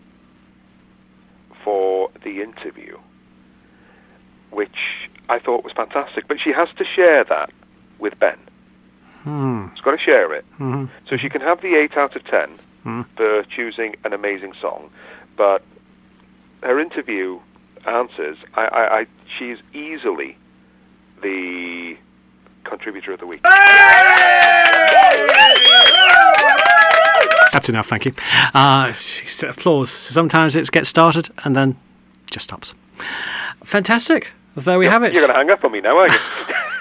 for the interview, which I thought was fantastic. But she has to share that with Ben. Hmm. She's got to share it. Hmm. So she can have the eight out of ten Hmm. for choosing an amazing song, but her interview answers, I, I, I, she's easily the contributor of the week. That's enough, thank you. Uh, applause. Sometimes it gets started and then just stops. Fantastic. There we you're, have it. You're going to hang up on me now, are you?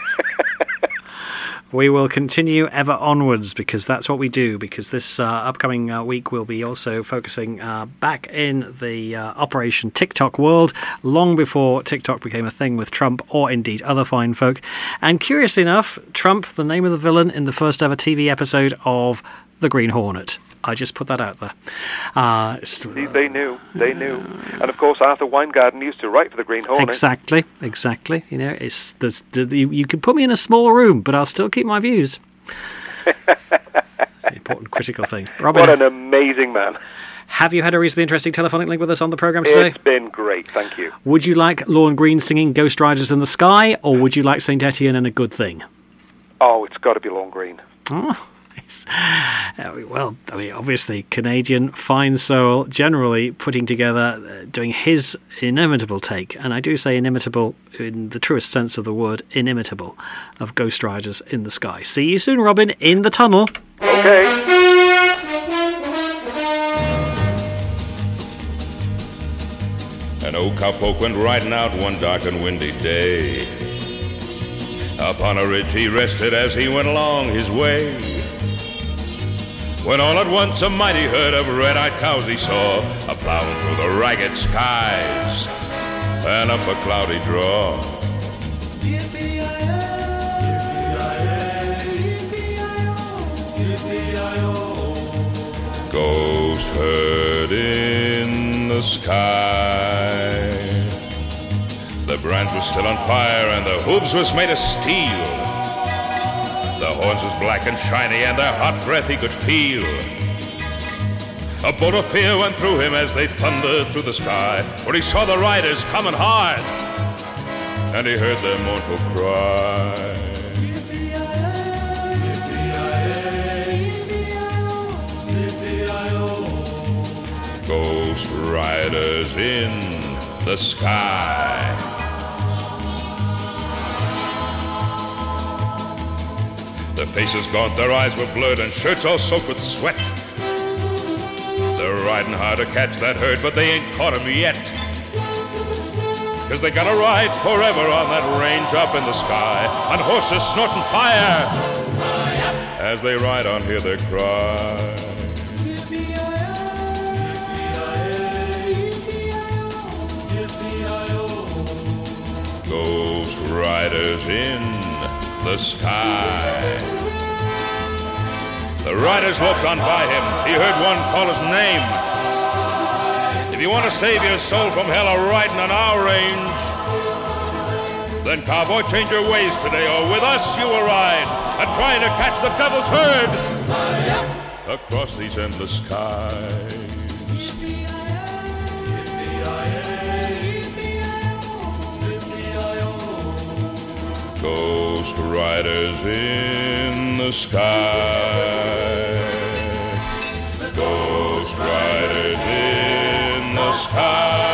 We will continue ever onwards because that's what we do, because this uh, upcoming uh, week we'll be also focusing uh, back in the uh, Operation TikTok world, long before TikTok became a thing with Trump or indeed other fine folk. And curiously enough, Trump, the name of the villain in the first ever T V episode of The Green Hornet. I just put that out there. Uh, See, they knew. They knew. And of course, Arthur Weingarten used to write for the Green Hornet. Exactly, exactly. You know, it's there's, you, you can put me in a small room, but I'll still keep my views. The important critical thing. Robin, what an amazing man. Have you had a reasonably interesting telephonic link with us on the programme today? It's been great, thank you. Would you like Lorne Green singing Ghost Riders in the Sky, or would you like Saint Etienne and A Good Thing? Oh, it's got to be Lorne Green. Oh, yes. Uh, well, I mean, obviously, Canadian fine soul, generally putting together, uh, doing his inimitable take, and I do say inimitable in the truest sense of the word, inimitable, of Ghost Riders in the Sky. See you soon, Robin, in the tunnel. Okay. An old cowpoke went riding out one dark and windy day. Upon a ridge he rested as he went along his way. When all at once a mighty herd of red-eyed cows he saw, a plowing through the ragged skies and up a cloudy draw. Ghost herd in the sky. The brands were still on fire and the hooves was made of steel. The horns was black and shiny and their hot breath he could feel. A bolt of fear went through him as they thundered through the sky, for he saw the riders coming hard and he heard their mournful cry. Ghost riders in the sky. Their faces gaunt, their eyes were blurred, and shirts all soaked with sweat. They're riding hard to catch that herd, but they ain't caught 'em yet. 'Cause they gotta ride forever on that range up in the sky, on horses snorting fire. As they ride on, hear their cry. Ghost riders in the sky. The riders looked on by him. He heard one call his name. If you want to save your soul from hell or riding on our range, then cowboy, change your ways today, or with us you will ride and try to catch the devil's herd across these endless skies. Ghost riders in the sky. Ghost riders in the sky.